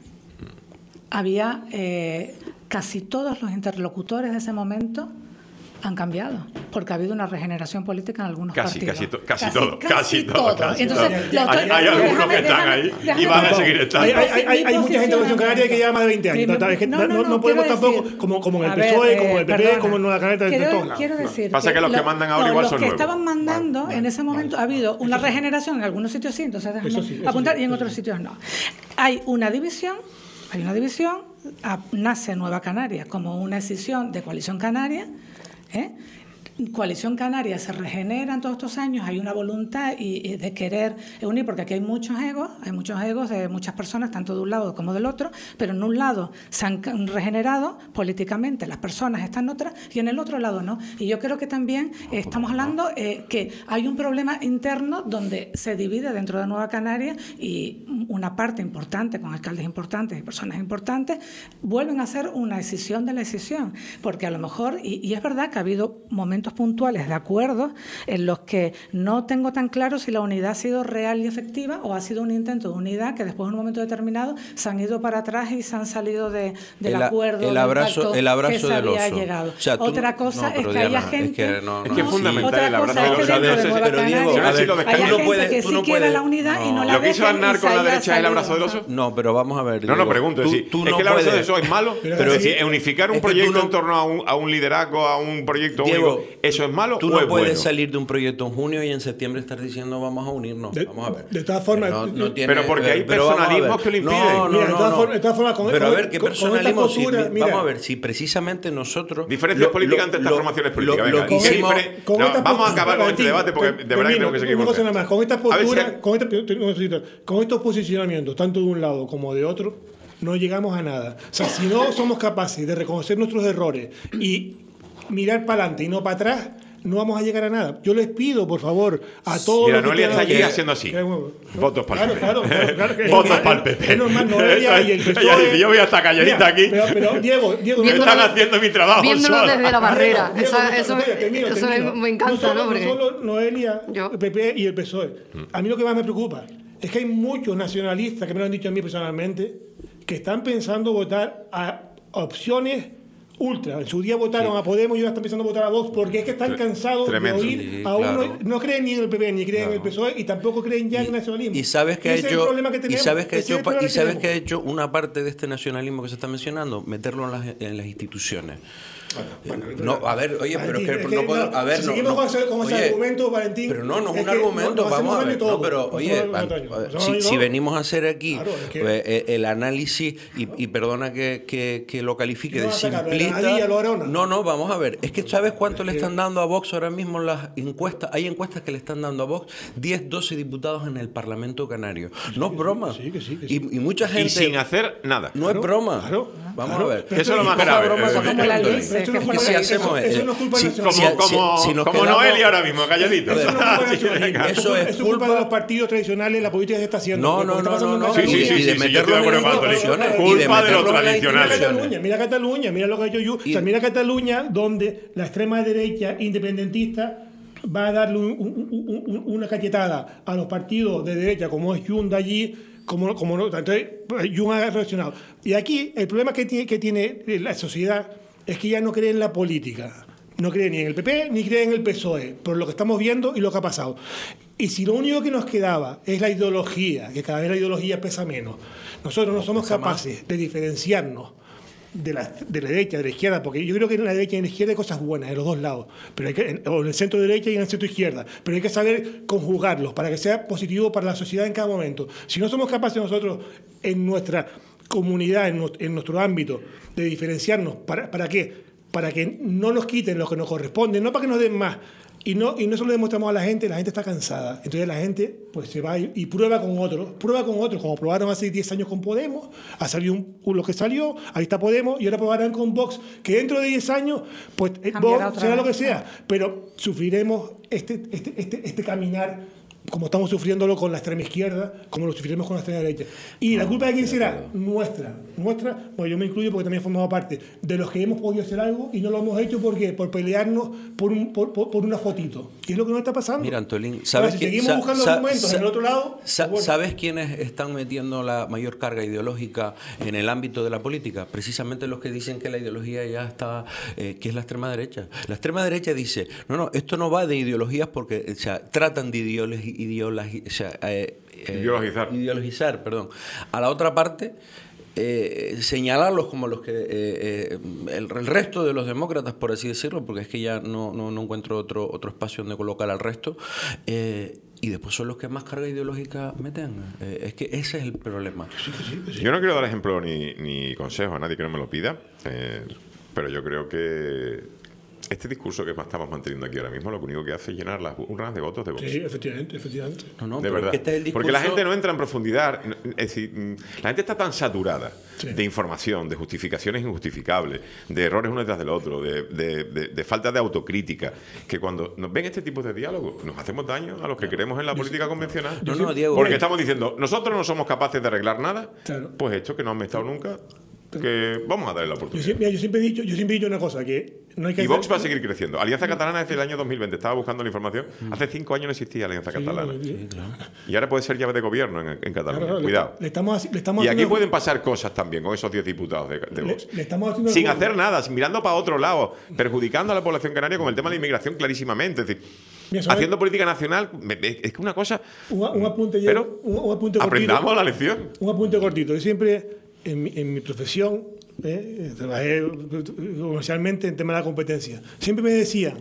B: Había eh, casi todos los interlocutores de ese momento han cambiado, porque ha habido una regeneración política en algunos
A: Casi,
B: partidos.
A: casi, to- casi todo, casi todo,
B: todo.
A: casi
B: Entonces,
A: todo.
B: lo
A: Hay-
B: estoy-
A: hay algunos
B: déjame-
A: que están
B: déjame-
A: ahí y
B: déjame-
A: van a seguir estando.
C: Hay, hay, hay, hay, hay
B: Mi
C: mucha gente de Coalición Canaria que lleva más de veinte años.
B: Mi-
C: Es que
B: no,
C: no,
B: no,
C: no,
B: no,
C: no podemos
B: quiero
C: tampoco,
B: decir-
C: como, como en el
B: a
C: P S O E,
B: ver,
C: como en el
B: eh,
C: P P,
B: perdona.
C: como en Nueva Canaria, de, de
B: Quiero-
C: todos lados.
B: Quiero decir
A: Pasa que los que mandan ahora igual
B: los
A: son
B: que
A: nuevos.
B: estaban mandando en ese momento ha habido una regeneración en algunos sitios sí, entonces déjame
C: Eso sí, eso
B: apuntar
C: sí,
B: y en
C: eso
B: otros
C: sí.
B: sitios no. Hay una división, hay una división, a- nace Nueva Canaria como una escisión de Coalición Canaria, ¿eh? Coalición Canaria se regenera en todos estos años, hay una voluntad y, y de querer unir, porque aquí hay muchos egos, hay muchos egos de muchas personas, tanto de un lado como del otro, pero en un lado se han regenerado políticamente, las personas están en otras, y en el otro lado no. Y yo creo que también eh, estamos hablando eh, que hay un problema interno donde se divide dentro de Nueva Canaria y una parte importante, con alcaldes importantes y personas importantes, vuelven a hacer una decisión de la decisión, porque a lo mejor, y, y es verdad que ha habido momentos puntuales de acuerdo en los que no tengo tan claro si la unidad ha sido real y efectiva o ha sido un intento de unidad que después en un momento determinado se han ido para atrás y se han salido de, del el, acuerdo
D: el abrazo,
B: del
D: el abrazo
B: que se
D: del
B: había
D: oso.
B: llegado.
D: O sea,
B: otra cosa
D: no,
B: es que
D: Diana,
B: haya gente...
D: Es que, no,
A: es, que
D: no,
A: es fundamental
B: sí.
A: el abrazo del
B: Otra cosa
A: oso.
B: es que dentro de Nueva
D: Pero Diego,
B: Canaria
D: a ver,
A: lo
B: haya
A: descarto.
B: gente
D: puedes,
B: que
D: tú
B: sí
D: no
B: quiera
D: puedes,
B: la unidad
D: no.
B: y no la
A: ¿Lo que hizo
B: dejen y
A: Aznar
B: se
A: con la
B: haya
A: derecha es el
B: salido.
A: abrazo del oso?
D: No, pero vamos a ver.
A: No, no,
D: Diego,
A: pregunto.
D: tú,
A: Si,
D: tú
A: es
D: no
A: que el abrazo
D: puedes,
A: del oso es malo,
C: pero
A: pero
C: es
A: si
C: que-
A: unificar un
D: es que
A: proyecto
D: tú no-
A: en torno a un, a un liderazgo, a un proyecto
D: Diego,
A: único, ¿eso es malo
D: Tú
A: o
D: no
A: es
D: puedes
A: bueno?
D: salir de un proyecto en junio y en septiembre estar diciendo vamos a unirnos.
C: De-
D: vamos a ver.
C: de todas formas,
D: no, no
C: de-
D: tiene-
A: Pero porque hay
D: pero vamos a
A: personalismos
D: ver.
A: que lo impiden.
D: No, no,
C: Mira, de
D: no,
C: todas
D: no.
C: formas- de todas formas, con-
D: Pero a
C: con-
D: ver, ¿qué
C: con- con esta
D: personalismo? Si-
C: postura, mira.
D: vamos a ver, si precisamente nosotros...
A: Diferencias políticas ante estas formaciones políticas. Venga,
D: que
A: ¿qué
D: hicimos-
A: diferen-
C: con
A: no,
C: esta
A: vamos a
C: postura,
A: acabar con este
C: Valentín,
A: debate porque
C: te-
A: de verdad que
C: termino,
A: tengo que seguir
C: una cosa nada más. Con esta
A: A ver si-
C: postura, con, esta- con estos posicionamientos, tanto de un lado como de otro, no llegamos a nada. O sea, si no somos capaces de reconocer nuestros errores y mirar para adelante y no para atrás, no vamos a llegar a nada. Yo les pido, por favor, a todos
A: Mira,
C: los que
A: Noelia
C: quieran
A: está allí
C: que-
A: haciendo así.
C: que-
A: Votos para el P P.
C: Claro, claro, claro, que-
A: Votos
C: es-
A: para el P P.
C: Es normal, Noelia y el P S O E.
A: Ella dice, yo voy a estar calladita
C: Mira,
A: aquí.
C: Pero, pero Diego, Diego,
A: Me
E: Viéndolo
A: están
E: de-
A: haciendo mi trabajo
E: viéndolo
A: sola.
E: desde la barrera.
C: Diego,
E: Eso,
C: Diego,
E: eso,
C: Noelia, termino,
E: eso
C: termino.
E: me encanta,
C: no solo,
E: ¿no? Porque
C: no solo Noelia,
E: Yo.
C: el P P y el P S O E. A mí lo que más me preocupa es que hay muchos nacionalistas, que me lo han dicho a mí personalmente, que están pensando votar a opciones ultra. En su día votaron
D: Sí.
C: a Podemos y ahora están pensando votar a Vox porque es que están
A: Tre-
C: cansados
A: tremendo.
C: de oír
D: Sí,
C: a uno.
D: claro.
C: No creen ni en el P P, ni creen en el P S O E y tampoco creen ya en el nacionalismo.
D: Y sabes que ha
C: Ese es el
D: hecho
C: problema que
D: y
C: tenemos.
D: sabes que ha
C: Ese es
D: hecho
C: el
D: pa-
C: problema
D: y sabes
C: tenemos.
D: que ha hecho una parte de este nacionalismo que se está mencionando, meterlo en las, en las instituciones.
C: Bueno,
D: No, a ver, oye, pero es
C: Valentín,
D: que
C: es
D: no
C: que
D: puedo,
C: no,
D: a ver,
C: si
D: no,
C: seguimos
D: no,
C: con ese- con ese
D: oye,
C: argumento, Valentín,
D: pero no, no es
C: es
D: un
C: que
D: argumento,
C: no- no
D: vamos
C: hacemos
D: a
C: daño
D: ver,
C: todo.
D: no, pero
C: Nosotros
D: oye,
C: no hacemos daño.
D: a ver,
C: Nosotros
D: si,
C: no
D: si
C: digo-
D: venimos a hacer aquí
C: Claro, es que-
D: pues, eh, el análisis y, y perdona que, que, que lo califique
C: No
D: de
C: vas a sacar,
D: simplista,
C: a Díaz, Lorona.
D: no, no, vamos a ver, es que ¿sabes cuánto le
C: que-
D: están dando a Vox ahora mismo en las encuestas? Hay encuestas que le están dando a Vox diez, doce diputados en el Parlamento Canario, no es broma,
C: sí, que sí, que sí.
D: Y, y mucha gente...
A: Y sin hacer nada.
D: No es broma.
C: claro,
D: Vamos
C: claro.
D: a ver.
C: Pero
A: Eso es lo más
D: Poca
A: grave.
D: broma
A: Eh,
D: con
B: como la
D: esto.
B: ley,
C: Pero eso no
B: que
C: fue
D: Y
C: una-
D: si
C: eso-
D: hacemos
C: eso
D: eh,
C: no es culpa
D: si-
C: nacional.
D: si-
A: Como,
D: si-
A: como,
D: si nos
A: como
D: quedamos-
A: Noelia ahora mismo, calladito.
C: Eso no es culpa
A: Sí,
C: nacional.
A: venga.
D: Eso
C: Eso
D: es
C: es culpa
D: culpa-
C: de los partidos tradicionales, la política que se está haciendo.
D: No,
C: Porque
D: no,
C: está
D: no,
C: pasando
D: no,
C: en
D: no.
A: Sí, sí,
C: Cataluña.
A: sí,
D: Y de
A: sí, sí, yo estoy de
D: meterlo
A: acuerdo
D: en
A: con
D: las
A: Antonio.
D: instituciones, y de
A: Culpa de los
D: meterlo en las
C: Mira
A: tradicionales.
C: Cataluña, mira Cataluña, mira lo que ha hecho yo. O sea, mira Cataluña, donde la extrema derecha independentista va a darle un- un- un- un- una cachetada a los partidos de derecha, como es Junts de allí, como, como no. Entonces, Junts ha reaccionado. Y aquí, el problema que tiene, que tiene la sociedad es que ya no cree en la política. No cree ni en el P P ni cree en el P S O E, por lo que estamos viendo y lo que ha pasado. Y si lo único que nos quedaba es la ideología, que cada vez la ideología pesa menos, nosotros no somos capaces de diferenciarnos de la, de la derecha, de la izquierda, porque yo creo que en la derecha y en la izquierda hay cosas buenas, en los dos lados, pero hay que, en, o en el centro derecha y en el centro izquierda, pero hay que saber conjugarlos para que sea positivo para la sociedad en cada momento. Si no somos capaces nosotros en nuestra comunidad, en, nuestro, en nuestro ámbito, de diferenciarnos, ¿para, para qué? Para que no nos quiten lo que nos corresponde, no para que nos den más. Y no, y no se lo demostramos a la gente, la gente está cansada. Entonces la gente pues se va y, y prueba con otros, prueba con otros, como probaron hace diez años con Podemos, ha salido un, un- lo que salió, ahí está Podemos, y ahora probarán con Vox, que dentro de diez años, pues eh,
B: Cambiará
C: Vox
B: otra
C: será
B: vez.
C: lo que sea, pero sufriremos este, este, este, este caminar como estamos sufriéndolo con la extrema izquierda, como lo sufriremos con la extrema derecha. ¿Y la culpa de quién será? Nuestra. Nuestra, bueno, yo me incluyo porque también he formado parte de los que hemos podido hacer algo y no lo hemos hecho porque por pelearnos por, un, por, por, por una fotito. Y es lo que nos está pasando.
D: Mira, Antolín,
C: Ahora,
D: ¿sabes
C: si
D: quién-
C: seguimos
D: sa-
C: buscando
D: sa-
C: argumentos
D: sa-
C: en el otro lado,
D: sa-
C: pues bueno.
D: ¿Sabes quiénes están metiendo la mayor carga ideológica en el ámbito de la política? Precisamente los que dicen que la ideología ya está, eh, que es la extrema derecha. La extrema derecha dice, no, no, esto no va de ideologías porque, o sea, tratan de ideologi- ideologi- o sea, eh, eh,
A: Ideologizar.
D: ideologizar, perdón. A la otra parte, eh, señalarlos como los que eh, eh, el, el resto de los demócratas, por así decirlo, porque es que ya no, no, no encuentro otro, otro espacio donde colocar al resto, eh, y después son los que más carga ideológica meten. Eh, es que ese es el problema.
A: Yo no quiero dar ejemplo ni, ni consejo a nadie que no me lo pida, eh, pero yo creo que Este discurso que estamos manteniendo aquí ahora mismo lo único que hace es llenar las urnas de votos de Vox.
C: Sí, efectivamente, efectivamente.
D: No, no,
A: De
D: pero
A: verdad.
D: es que este es el discurso...
A: Porque la gente no entra en profundidad. Es decir, la gente está tan saturada
C: Sí.
A: de información, de justificaciones injustificables, de errores uno detrás del otro, de, de, de, de falta de autocrítica, que cuando nos ven este tipo de diálogo nos hacemos daño a los que creemos en la política convencional.
D: No, no, Diego,
A: Porque
D: mira,
A: estamos diciendo, nosotros no somos capaces de arreglar nada,
C: Claro.
A: pues esto que no han estado nunca, que vamos a darle la
C: Yo
A: oportunidad.
C: siempre, mira, yo siempre he dicho, yo siempre he dicho una cosa, que no hay que
A: Y
C: hacer-
A: Vox va a seguir creciendo. Alianza Catalana desde el año dos mil veinte. Estaba buscando la información. Hace cinco años no existía Alianza
C: Sí,
A: Catalana.
C: sí,
A: Y ahora puede ser llave de gobierno en, en Cataluña.
C: Claro, le-
A: Cuidado.
C: Le estamos, le estamos
A: Y aquí
C: haciendo-
A: pueden pasar cosas también con esos diez diputados de, de
C: le-
A: Vox.
C: le estamos haciendo
A: Sin
C: el-
A: hacer nada, mirando para otro lado, perjudicando a la población canaria con el tema de la inmigración clarísimamente. Es decir,
C: Mira, ¿sabes?
A: haciendo política nacional, me- me- es que una cosa.
C: un, un apunte,
A: Pero
C: un, un apunte cortito.
A: aprendamos la lección.
C: Un apunte cortito. Yo siempre, en mi, en mi profesión, eh, trabajé comercialmente en tema de la competencia. Siempre me decían,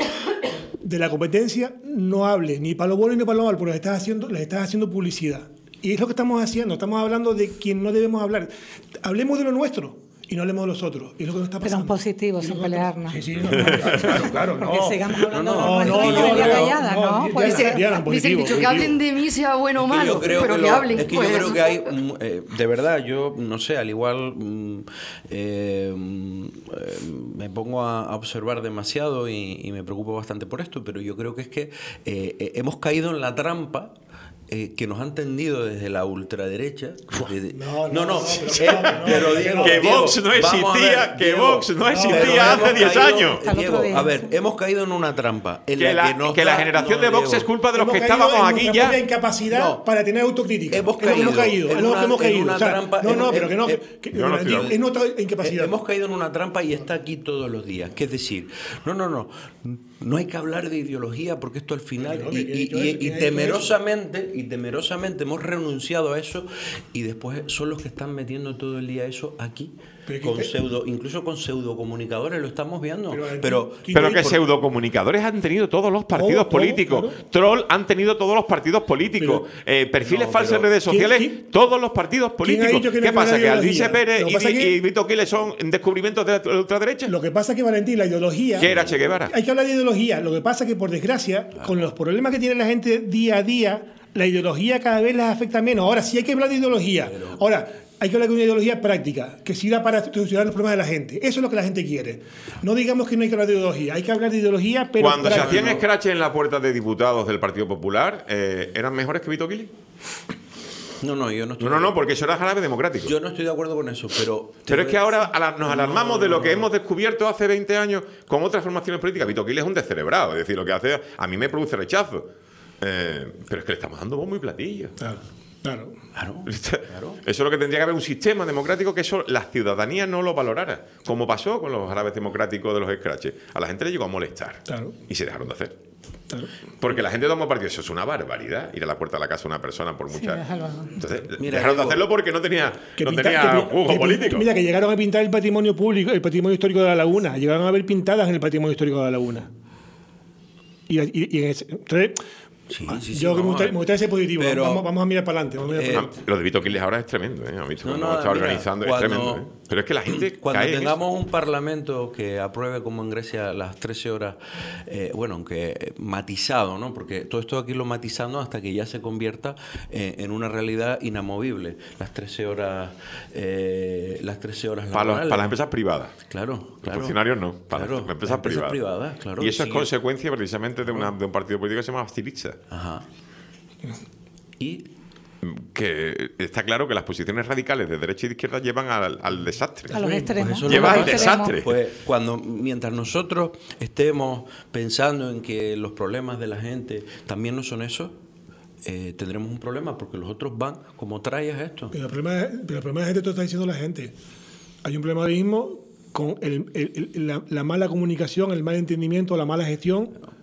C: de la competencia no hables ni para lo bueno ni para lo malo, porque les estás haciendo, les estás haciendo publicidad. Y es lo que estamos haciendo. Estamos hablando de quien no debemos hablar. Hablemos de lo nuestro y no hablemos de los otros. Y es lo que nos está
B: Pero
C: pasando.
B: en positivo,
C: Y es lo
B: sin
C: que nos-
B: pelearnos.
C: Sí, sí, no, no, claro, claro, no.
B: Que sigamos hablando
C: No,
B: de
C: no,
B: los
C: no,
B: niños y
C: no,
B: la
C: no,
B: callada,
C: no,
B: ¿no?
C: ya-
B: Puede
C: ya-
B: ser.
C: ya- Diana,
E: Dice
C: positivo,
E: el dicho que
C: positivo.
E: hablen de mí sea bueno o
D: Es que
E: malo,
D: yo creo
E: pero
D: que
E: que,
D: lo-
E: hablen.
D: es que
E: pues.
D: yo creo que hay, mm, eh, de verdad, yo no sé, al igual mm, eh, mm, eh, me pongo a, a observar demasiado y, y me preocupo bastante por esto, pero yo creo que es que eh, eh, hemos caído en la trampa eh, que nos han tendido desde la ultraderecha. desde-
C: No,
D: no,
C: no, no,
D: eh,
C: pero- no,
D: pero
C: no,
D: Diego,
A: que
D: Diego,
A: Vox no
D: vamos a
A: existía,
D: ver,
A: que
D: Diego,
A: Vox no existía
D: pero
A: hace
D: hemos
A: diez
D: caído-
A: años.
B: Hasta el
D: Diego,
B: otro día,
D: a ver,
B: sí.
D: hemos caído en una trampa. En
A: Que
D: la,
A: la,
D: que, nos
A: que la
D: da-
A: generación
D: no,
A: de Vox
D: Diego.
A: es culpa de los
C: Hemos
A: que
C: caído
A: estábamos
C: en
A: aquí
C: nuestra propia
A: ya.
C: incapacidad
D: No.
C: para tener autocrítica.
D: Hemos
C: Es lo que hemos
D: caído
C: caído.
D: en
C: Es lo
D: una-
C: que hemos
D: en
C: caído.
D: una
C: O sea,
D: trampa,
C: no,
D: en-
C: no,
D: en-
C: pero que no.
D: en-
C: que-
A: Yo no estoy de acuerdo.
C: es nuestra incapacidad.
D: Eh, Hemos caído en una trampa y está aquí todos los días. Que es decir, no, no, no, no hay que hablar de ideología porque esto al final
C: Pero,
D: y,
C: ¿qué-
D: y-
C: qué-
D: y-
C: qué-
D: y
C: qué-
D: temerosamente y temerosamente hemos renunciado a eso y después son los que están metiendo todo el día eso aquí
C: Pero ¿qué
D: con
C: te-
D: pseudo, incluso con pseudocomunicadores lo estamos viendo.
C: Pero,
D: Pero,
C: ¿qué-
A: Pero
C: qué-
A: que
C: por-
A: pseudocomunicadores han tenido todos los partidos
C: Todo, todo,
A: políticos.
C: claro.
A: Troll han tenido todos los partidos políticos. Eh, perfiles
D: No,
A: falsos en
D: pero-
A: redes
C: ¿quién-
A: sociales,
C: quién-
A: todos los partidos
C: ¿Quién ha
A: políticos.
C: dicho que no
A: ¿Qué
C: hay
A: pasa?
C: una
A: ¿Que Aldice
C: ideología?
A: Pérez
C: Lo que
A: y,
C: pasa
A: Di-
C: que-
A: y Vito Quiles son descubrimientos de la ultraderecha?
C: Lo que pasa es que, Valentín, la ideología...
A: ¿Qué era Che Guevara?
C: Hay que hablar de ideología. Lo que pasa es que, por desgracia, con los problemas que tiene la gente día a día, la ideología cada vez les afecta menos. Ahora sí hay que hablar de ideología. Ahora, hay que hablar de una ideología práctica, que sirva para solucionar los problemas de la gente. Eso es lo que la gente quiere. No digamos que no hay que hablar de ideología. Hay que hablar de ideología, pero
A: Cuando se
C: práctica.
A: hacían scratches en la puerta de diputados del Partido Popular, eh, ¿eran mejores que Vito Quiles?
D: no, no, yo no estoy
A: No, no, no, porque eso era jarabe democrático.
D: yo no estoy de acuerdo con eso, pero
A: Pero es que ahora ala- nos alarmamos de lo que hemos descubierto hace veinte años con otras formaciones políticas. Vito Quiles es un descerebrado, es decir, lo que hace a mí me produce rechazo. Eh, pero es que le estamos dando bombo y platillo.
C: Claro, claro.
D: Claro.
A: Eso es lo que tendría que haber un sistema democrático que eso la ciudadanía no lo valorara, como pasó con los árabes democráticos de los scratches. A la gente le llegó a molestar
C: Claro.
A: y se dejaron de hacer.
C: Claro.
A: Porque la gente tomó partido. Eso es una barbaridad, ir a la puerta de la casa de una persona por mucha...
B: déjalo.
A: Entonces,
D: Mira,
A: dejaron de
D: digo,
A: hacerlo porque no tenía,
C: Que
A: no
C: pinta-
A: tenía
C: que pi-
A: jugo
C: que pin-
A: político.
C: Mira, que llegaron a pintar el patrimonio público, el patrimonio histórico de la laguna. Llegaron a ver pintadas en el patrimonio histórico de la laguna. Y, y- y en ese, entonces,
D: Sí, sí, sí,
C: yo que me
D: vamos a
C: gustaría,
D: ver.
C: me gustaría ser positivo.
D: Pero-
C: vamos, vamos a mirar para adelante. Vamos a mirar
D: Eh,
C: para
A: Ah,
C: adelante.
A: Lo de Vito Quiles ahora es tremendo, ¿eh? ¿Has visto
D: No,
A: cómo
D: no,
A: lo está
D: mira,
A: organizando?
D: cuando-
A: Es tremendo, ¿eh? Pero es que la gente
D: Cuando
A: cae en eso.
D: tengamos un parlamento que apruebe como en Grecia las trece horas, eh, bueno, aunque matizado, ¿no? Porque todo esto aquí lo matizando hasta que ya se convierta eh, en una realidad inamovible. Las trece horas, eh, las trece horas
A: Para, los-
D: laborales.
A: para las empresas privadas.
D: Claro,
A: Los
D: claro.
A: funcionarios no, para
D: Claro,
A: las empresas, privadas.
D: privadas, claro.
A: Y eso es
D: Sí.
A: consecuencia precisamente de, una, de un partido político que se llama Syriza,
D: Ajá. Y
A: que está claro que las posiciones radicales de derecha y de izquierda llevan al, al desastre.
B: A los extremos.
D: Pues eso
A: Lleva
B: A
A: al
B: los extremos.
A: desastre.
D: Pues cuando, mientras nosotros estemos pensando en que los problemas de la gente también no son esos, eh, tendremos un problema porque los otros van como traes esto.
C: Pero el problema, es- pero el problema es que te lo está diciendo la gente. Hay un problema ahora mismo con el- el- el- la, la mala comunicación, el mal entendimiento, la mala gestión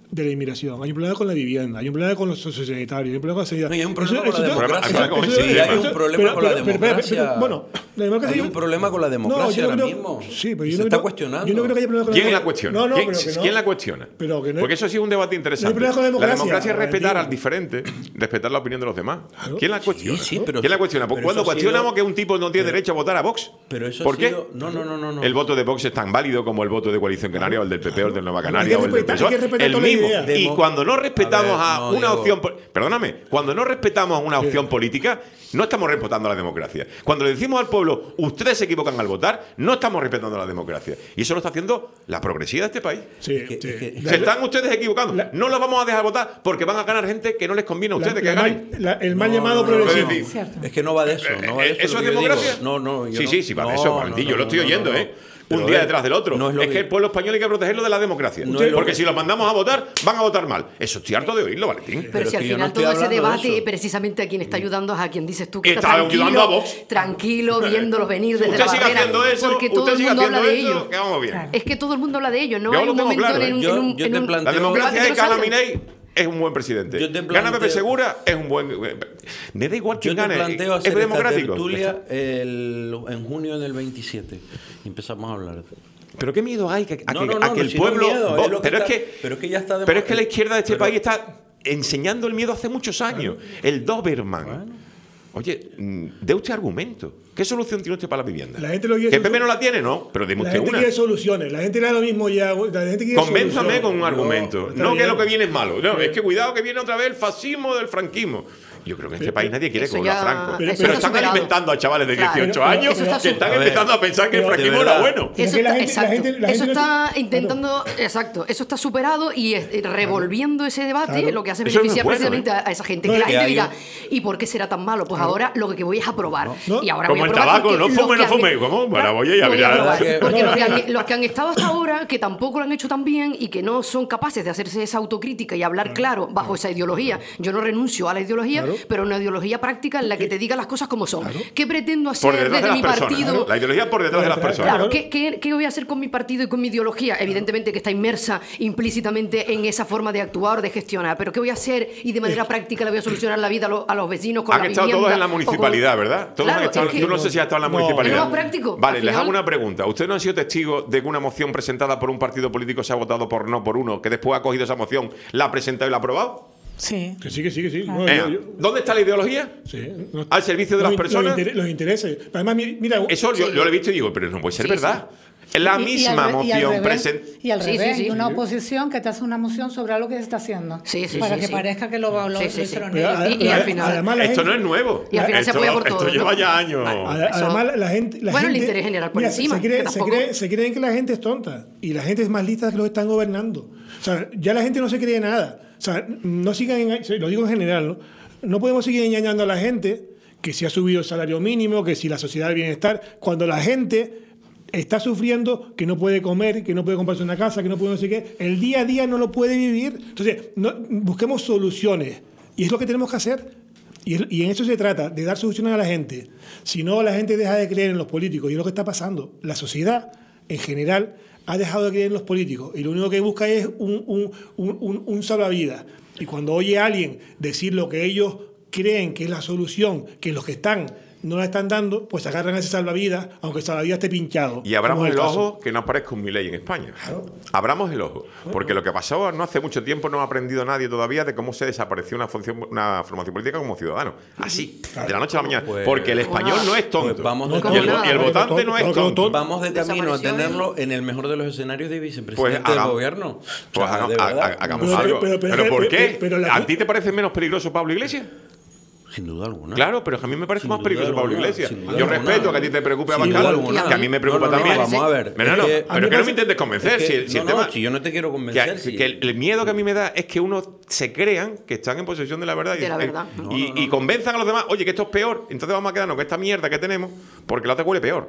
C: de la inmigración, hay un problema con la vivienda, hay un problema con los sociosanitarios, hay un problema con la sanidad.
D: No, y hay un problema
C: Eso-
D: con la
C: eso-
D: democracia.
C: eso-
A: Con el
C: eso-
A: sistema.
D: Hay un
C: eso-
D: problema
C: pero-
D: con la
C: pero- pero- pero-
D: democracia.
C: pero- Bueno, la democracia...
D: Hay un problema con la democracia
C: No, yo no
D: ahora
C: creo-
D: mismo.
C: Sí, pero yo
D: Se
C: no
D: está
C: creo-
D: cuestionando.
C: Yo no creo que haya problema con
A: ¿Quién
C: la
A: la cuestiona?
C: No, no,
A: ¿Quién,
C: pero que no.
A: ¿quién la cuestiona?
C: Pero que no-
A: Porque eso ha sido un debate interesante.
C: problema con la
A: la
C: democracia,
A: democracia es respetar
C: Valentín.
A: al diferente, respetar la opinión de los demás.
C: Claro.
A: ¿Quién la cuestiona?
D: Sí, sí, pero-
A: ¿Quién la cuestiona?
D: pero
A: Cuando
D: eso ha
A: cuestionamos
D: sido-
A: que un tipo no tiene derecho a votar a Vox.
D: Pero eso ha
A: ¿Por qué?
D: sido- No, no, no, no, no.
A: El voto de Vox es tan válido como el voto de Coalición Canaria o el del P P o el de Nueva
C: Hay
A: Canaria
C: que
A: o el del
C: respetar-
A: P S O E.
C: hay que respetar
A: El
C: todas las
A: mismo.
C: ideas.
A: Y
D: Demo-
A: cuando no respetamos
D: A
A: a,
D: ver, no,
A: una
D: Diego.
A: opción... po- Perdóname. Cuando no respetamos a una opción política, no estamos respetando la democracia. Cuando le decimos al pueblo, ustedes se equivocan al votar, no estamos respetando la democracia. Y eso lo está haciendo la progresía de este país.
C: Sí,
D: Es que-
C: sí.
D: es que-
A: Se están ustedes equivocando.
C: La-
A: no los vamos a dejar votar porque van a ganar gente que no les conviene a
C: La-
A: ustedes
C: la
A: que ganen.
C: mal- la- el mal
D: No,
C: llamado
D: no, no, no,
C: progresismo.
A: es decir,
B: Cierto.
D: Es que no va de eso. No va de
A: Eh,
D: eso,
A: ¿Eso
D: lo
A: es
D: que yo
A: democracia?
D: digo. No, no. yo
A: Sí,
D: no-
A: sí, sí, va de
D: no,
A: eso, Valentín.
D: no,
A: Yo lo estoy
D: no, no,
A: oyendo,
D: no.
A: ¿eh?
D: Pero
A: Un día
D: es-
A: detrás del otro.
D: no es lo
A: es
D: que-
A: que el pueblo español hay que protegerlo de la democracia.
C: No es lo
A: porque
C: que-
A: si los mandamos a votar, van a votar mal. Eso estoy harto de oírlo, Valentín.
E: Pero,
D: Pero
E: si
D: es
E: al
D: que yo no
E: final
D: estoy
E: todo ese
D: hablando de
E: debate,
D: eso.
E: precisamente a quien está ayudando es a quien dices tú que
A: Está
E: está, tranquilo,
A: ayudando a Vox.
E: tranquilo, viéndolos venir desde
A: Usted
E: la
A: sigue
E: barrera,
A: haciendo eso,
E: porque todo
A: usted
E: el
A: sigue
E: mundo habla
A: haciendo
E: de
A: eso,
E: ello.
A: que vamos bien.
B: Claro.
E: Es que todo el mundo habla de ello, no
A: Yo
E: hay
A: lo
E: un
A: tengo
E: momento
A: claro,
E: en, un,
D: yo-
E: en un-
D: yo
E: en
D: te
E: un-
D: planteo-
A: La democracia
E: debate
A: es
E: que no
A: Carla
E: salga.
A: Miney es un buen presidente.
D: Yo te
A: Gana Pepe
D: planteo-
A: Segura es un buen... Me da igual
D: Yo
A: quién
D: te
A: gane.
D: planteo
A: Es
D: hacer esta
A: democrático.
D: tertulia el- en junio del veintisiete. Y empezamos a hablar.
A: Pero qué miedo hay que, a
D: No,
A: que,
D: no,
A: a
D: no,
A: que
D: no,
A: el
D: si no es
A: pueblo...
D: miedo,
A: vo-
D: es lo que
A: pero,
D: está-
A: es que,
D: pero es que ya está
A: pero es que la
D: demostrado.
A: izquierda de este
D: Pero-
A: país está enseñando el miedo hace muchos años. El Doberman. Oye, mm, dé usted argumento. ¿Qué solución tiene usted para la vivienda?
C: La gente lo quiere
A: ¿Que
C: solu-
A: Pepe no la tiene? No, pero deme
C: La
A: usted
C: gente
A: una.
C: quiere soluciones, la gente le da lo mismo ya. La gente quiere
A: Convénzame
C: soluciones.
A: con un
C: No,
A: argumento.
C: está
A: No, que
C: bien.
A: lo que viene es malo. No, es que cuidado que viene otra vez el fascismo del franquismo. Yo creo que en este país nadie quiere
E: Eso
A: con la
E: ya-
A: Franco.
E: eso
A: Pero,
E: ya está
A: están
E: superado.
A: alimentando a chavales de
E: Claro.
A: dieciocho
C: Pero-
A: años
E: eso está
A: que están
D: A ver,
A: empezando a pensar que el
C: pero-
A: franquismo
D: de
A: era
D: verdad.
A: bueno.
C: Pero
E: Eso
C: que la
E: está,
C: gente- la
E: exacto.
C: gente- la
E: eso
C: gente no-
E: está
C: claro.
E: intentando, exacto, eso está superado y es- eh, revolviendo ese debate
C: Claro.
E: lo que hace es
A: Eso no es
E: beneficiar
A: bueno,
E: precisamente
A: ¿eh?
E: a, a esa gente.
C: No,
E: que la
C: que
E: gente
D: hay
E: dirá,
D: un-
E: ¿y por qué será tan malo? Pues ahora lo que voy es a probar.
C: No.
E: Y ahora
A: Como
E: voy a
A: el
E: probar
A: tabaco,
E: porque
A: no
E: los
A: fume,
E: que
A: no
E: han-
A: fume. ¿Cómo? Bueno, voy a ir a
E: voy
A: mirar.
E: probar.
D: que-
E: Porque
C: No,
E: los que,
C: no.
E: han, los que han estado hasta ahora, que tampoco lo han hecho tan bien y que no son capaces de hacerse esa autocrítica y hablar claro bajo esa ideología. Yo no renuncio a la ideología,
C: Claro.
E: pero una ideología práctica en la que te diga las cosas como son. ¿Qué pretendo
A: Por
E: hacer
A: detrás de
E: desde
A: las
E: mi
A: personas.
E: partido?
A: La ideología por detrás de las
C: Claro,
A: personas.
E: Claro,
C: Claro.
E: ¿qué, qué, qué voy a hacer con mi partido y con mi ideología? Evidentemente que está inmersa implícitamente en esa forma de actuar, de gestionar. Pero ¿qué voy a hacer y de manera práctica le voy a solucionar la vida a, lo- a los vecinos con
A: Han
E: la
A: estado
E: vivienda?
A: todos en la
E: o con-
A: municipalidad, ¿verdad? Todos
E: Claro,
A: han estado,
E: es que-
A: tú no sé si has estado en la
C: No.
A: municipalidad.
E: Es lo más práctico.
A: Vale,
E: Al
A: les
E: final-
A: hago una pregunta. ¿Ustedes no han sido testigos de que una moción presentada por un partido político se ha votado por no por uno, que después ha cogido esa moción, la ha presentado y la ha aprobado?
B: Sí.
C: Que sí, que sí, que sí. No,
A: Venga,
C: yo- yo-
A: ¿dónde está la ideología?
C: sí, no-
A: ¿Al servicio de
C: los
A: las
C: in-
A: personas?
C: Los, inter- los intereses. Además, mi- mira,
A: Eso yo,
E: Sí.
A: yo lo he visto y digo, pero no puede ser
E: Sí,
A: verdad. Es la
B: Y- y
A: misma
B: al re- y al
A: moción
B: revés-
A: presentada.
B: Y al
E: Sí, sí,
B: revés,
E: sí.
B: y una
C: Sí.
B: oposición que te hace una moción sobre algo que se está haciendo.
E: Sí, sí,
B: para
E: sí,
B: que
E: sí.
B: parezca que lo, lo,
E: Sí,
B: lo
E: sí, sí.
B: hicieron
C: Pero,
B: ellos.
C: a-
E: Y- y al
C: a-
E: final-
C: además, la
A: Esto
C: gente-
A: no es nuevo.
E: Y al final se
A: Esto-
E: apoya por
A: Esto
E: todo,
A: lleva
E: ¿no?
A: ya años.
C: Ad- Además, la, la gente. La
E: Bueno, el
C: gente-
E: interés general por
C: mira,
E: encima,
C: Se, cree-
E: que
C: se,
E: tampoco-
C: cree- se creen que la gente es tonta. Y la gente es más lista que los que están gobernando. O sea, ya la gente no se cree nada. O sea, no sigan. enga- Lo digo en general, ¿no? No podemos seguir engañando a la gente que si ha subido el salario mínimo, que si la sociedad del bienestar, cuando la gente está sufriendo que no puede comer, que no puede comprarse una casa, que no puede no sé qué, el día a día no lo puede vivir. Entonces, no, busquemos soluciones. Y es lo que tenemos que hacer. Y, es- y en eso se trata, de dar soluciones a la gente. Si no, la gente deja de creer en los políticos. Y es lo que está pasando. La sociedad, en general, ha dejado de creer en los políticos. Y lo único que busca es un, un, un, un, un salvavidas. Y cuando oye a alguien decir lo que ellos creen que es la solución, que los que están no la están dando, pues agarran a ese salvavidas, aunque el salvavidas esté pinchado.
A: Y abramos
C: como
A: el
C: es caso.
A: ojo que no aparezca un Milei en España.
C: Claro.
A: Abramos el ojo. Porque lo que pasó no hace mucho tiempo no ha aprendido nadie todavía de cómo se desapareció una, función, una formación política como ciudadano. Así, de la noche a la mañana.
D: Pues-
A: Porque el español no es tonto.
D: Pues vamos de
A: y, el,
D: camino.
A: y el votante no es
C: Claro, claro,
A: tonto.
C: tonto.
D: Vamos de camino a
E: Desapareció
D: tenerlo en el mejor de los escenarios de
A: Pues
D: vicepresidente del
A: hagamos-
D: gobierno.
A: Pues
D: O sea,
A: haga-
D: de
A: ha-
D: verdad.
A: ha- hagamos
C: Pero-
A: algo.
C: pero-
A: ¿Pero,
C: pero-
A: por
C: pero-
A: qué?
C: pero la-
A: ¿A ti te parece menos peligroso Pablo Iglesias?
D: Sin duda alguna.
A: Claro, pero a mí me parece
D: Sin
A: más
D: duda
A: peligroso Pablo
D: alguna,
A: Iglesias.
D: sin duda
A: Yo
D: alguna.
A: respeto que a ti te preocupe
D: Sin
A: Abascal,
D: duda alguna.
A: que a mí me preocupa
D: No, no, no,
A: también.
D: vamos a ver.
A: No, no, no,
D: Es que-
A: pero
C: a mí
A: que no
C: me
A: me intentes convencer.
D: Es que-
A: si, si
D: no,
A: el
D: no,
A: tema-
D: si yo no te quiero convencer.
A: que,
D: si-
A: que el, el miedo que a mí me da es que uno se crean que están en posesión de la verdad y,
E: De la
A: y-
E: verdad.
A: y-
D: No, no, no,
A: y
D: no.
A: convenzan a los demás, oye, que esto es peor, entonces vamos a quedarnos con esta mierda que tenemos porque la otra huele peor.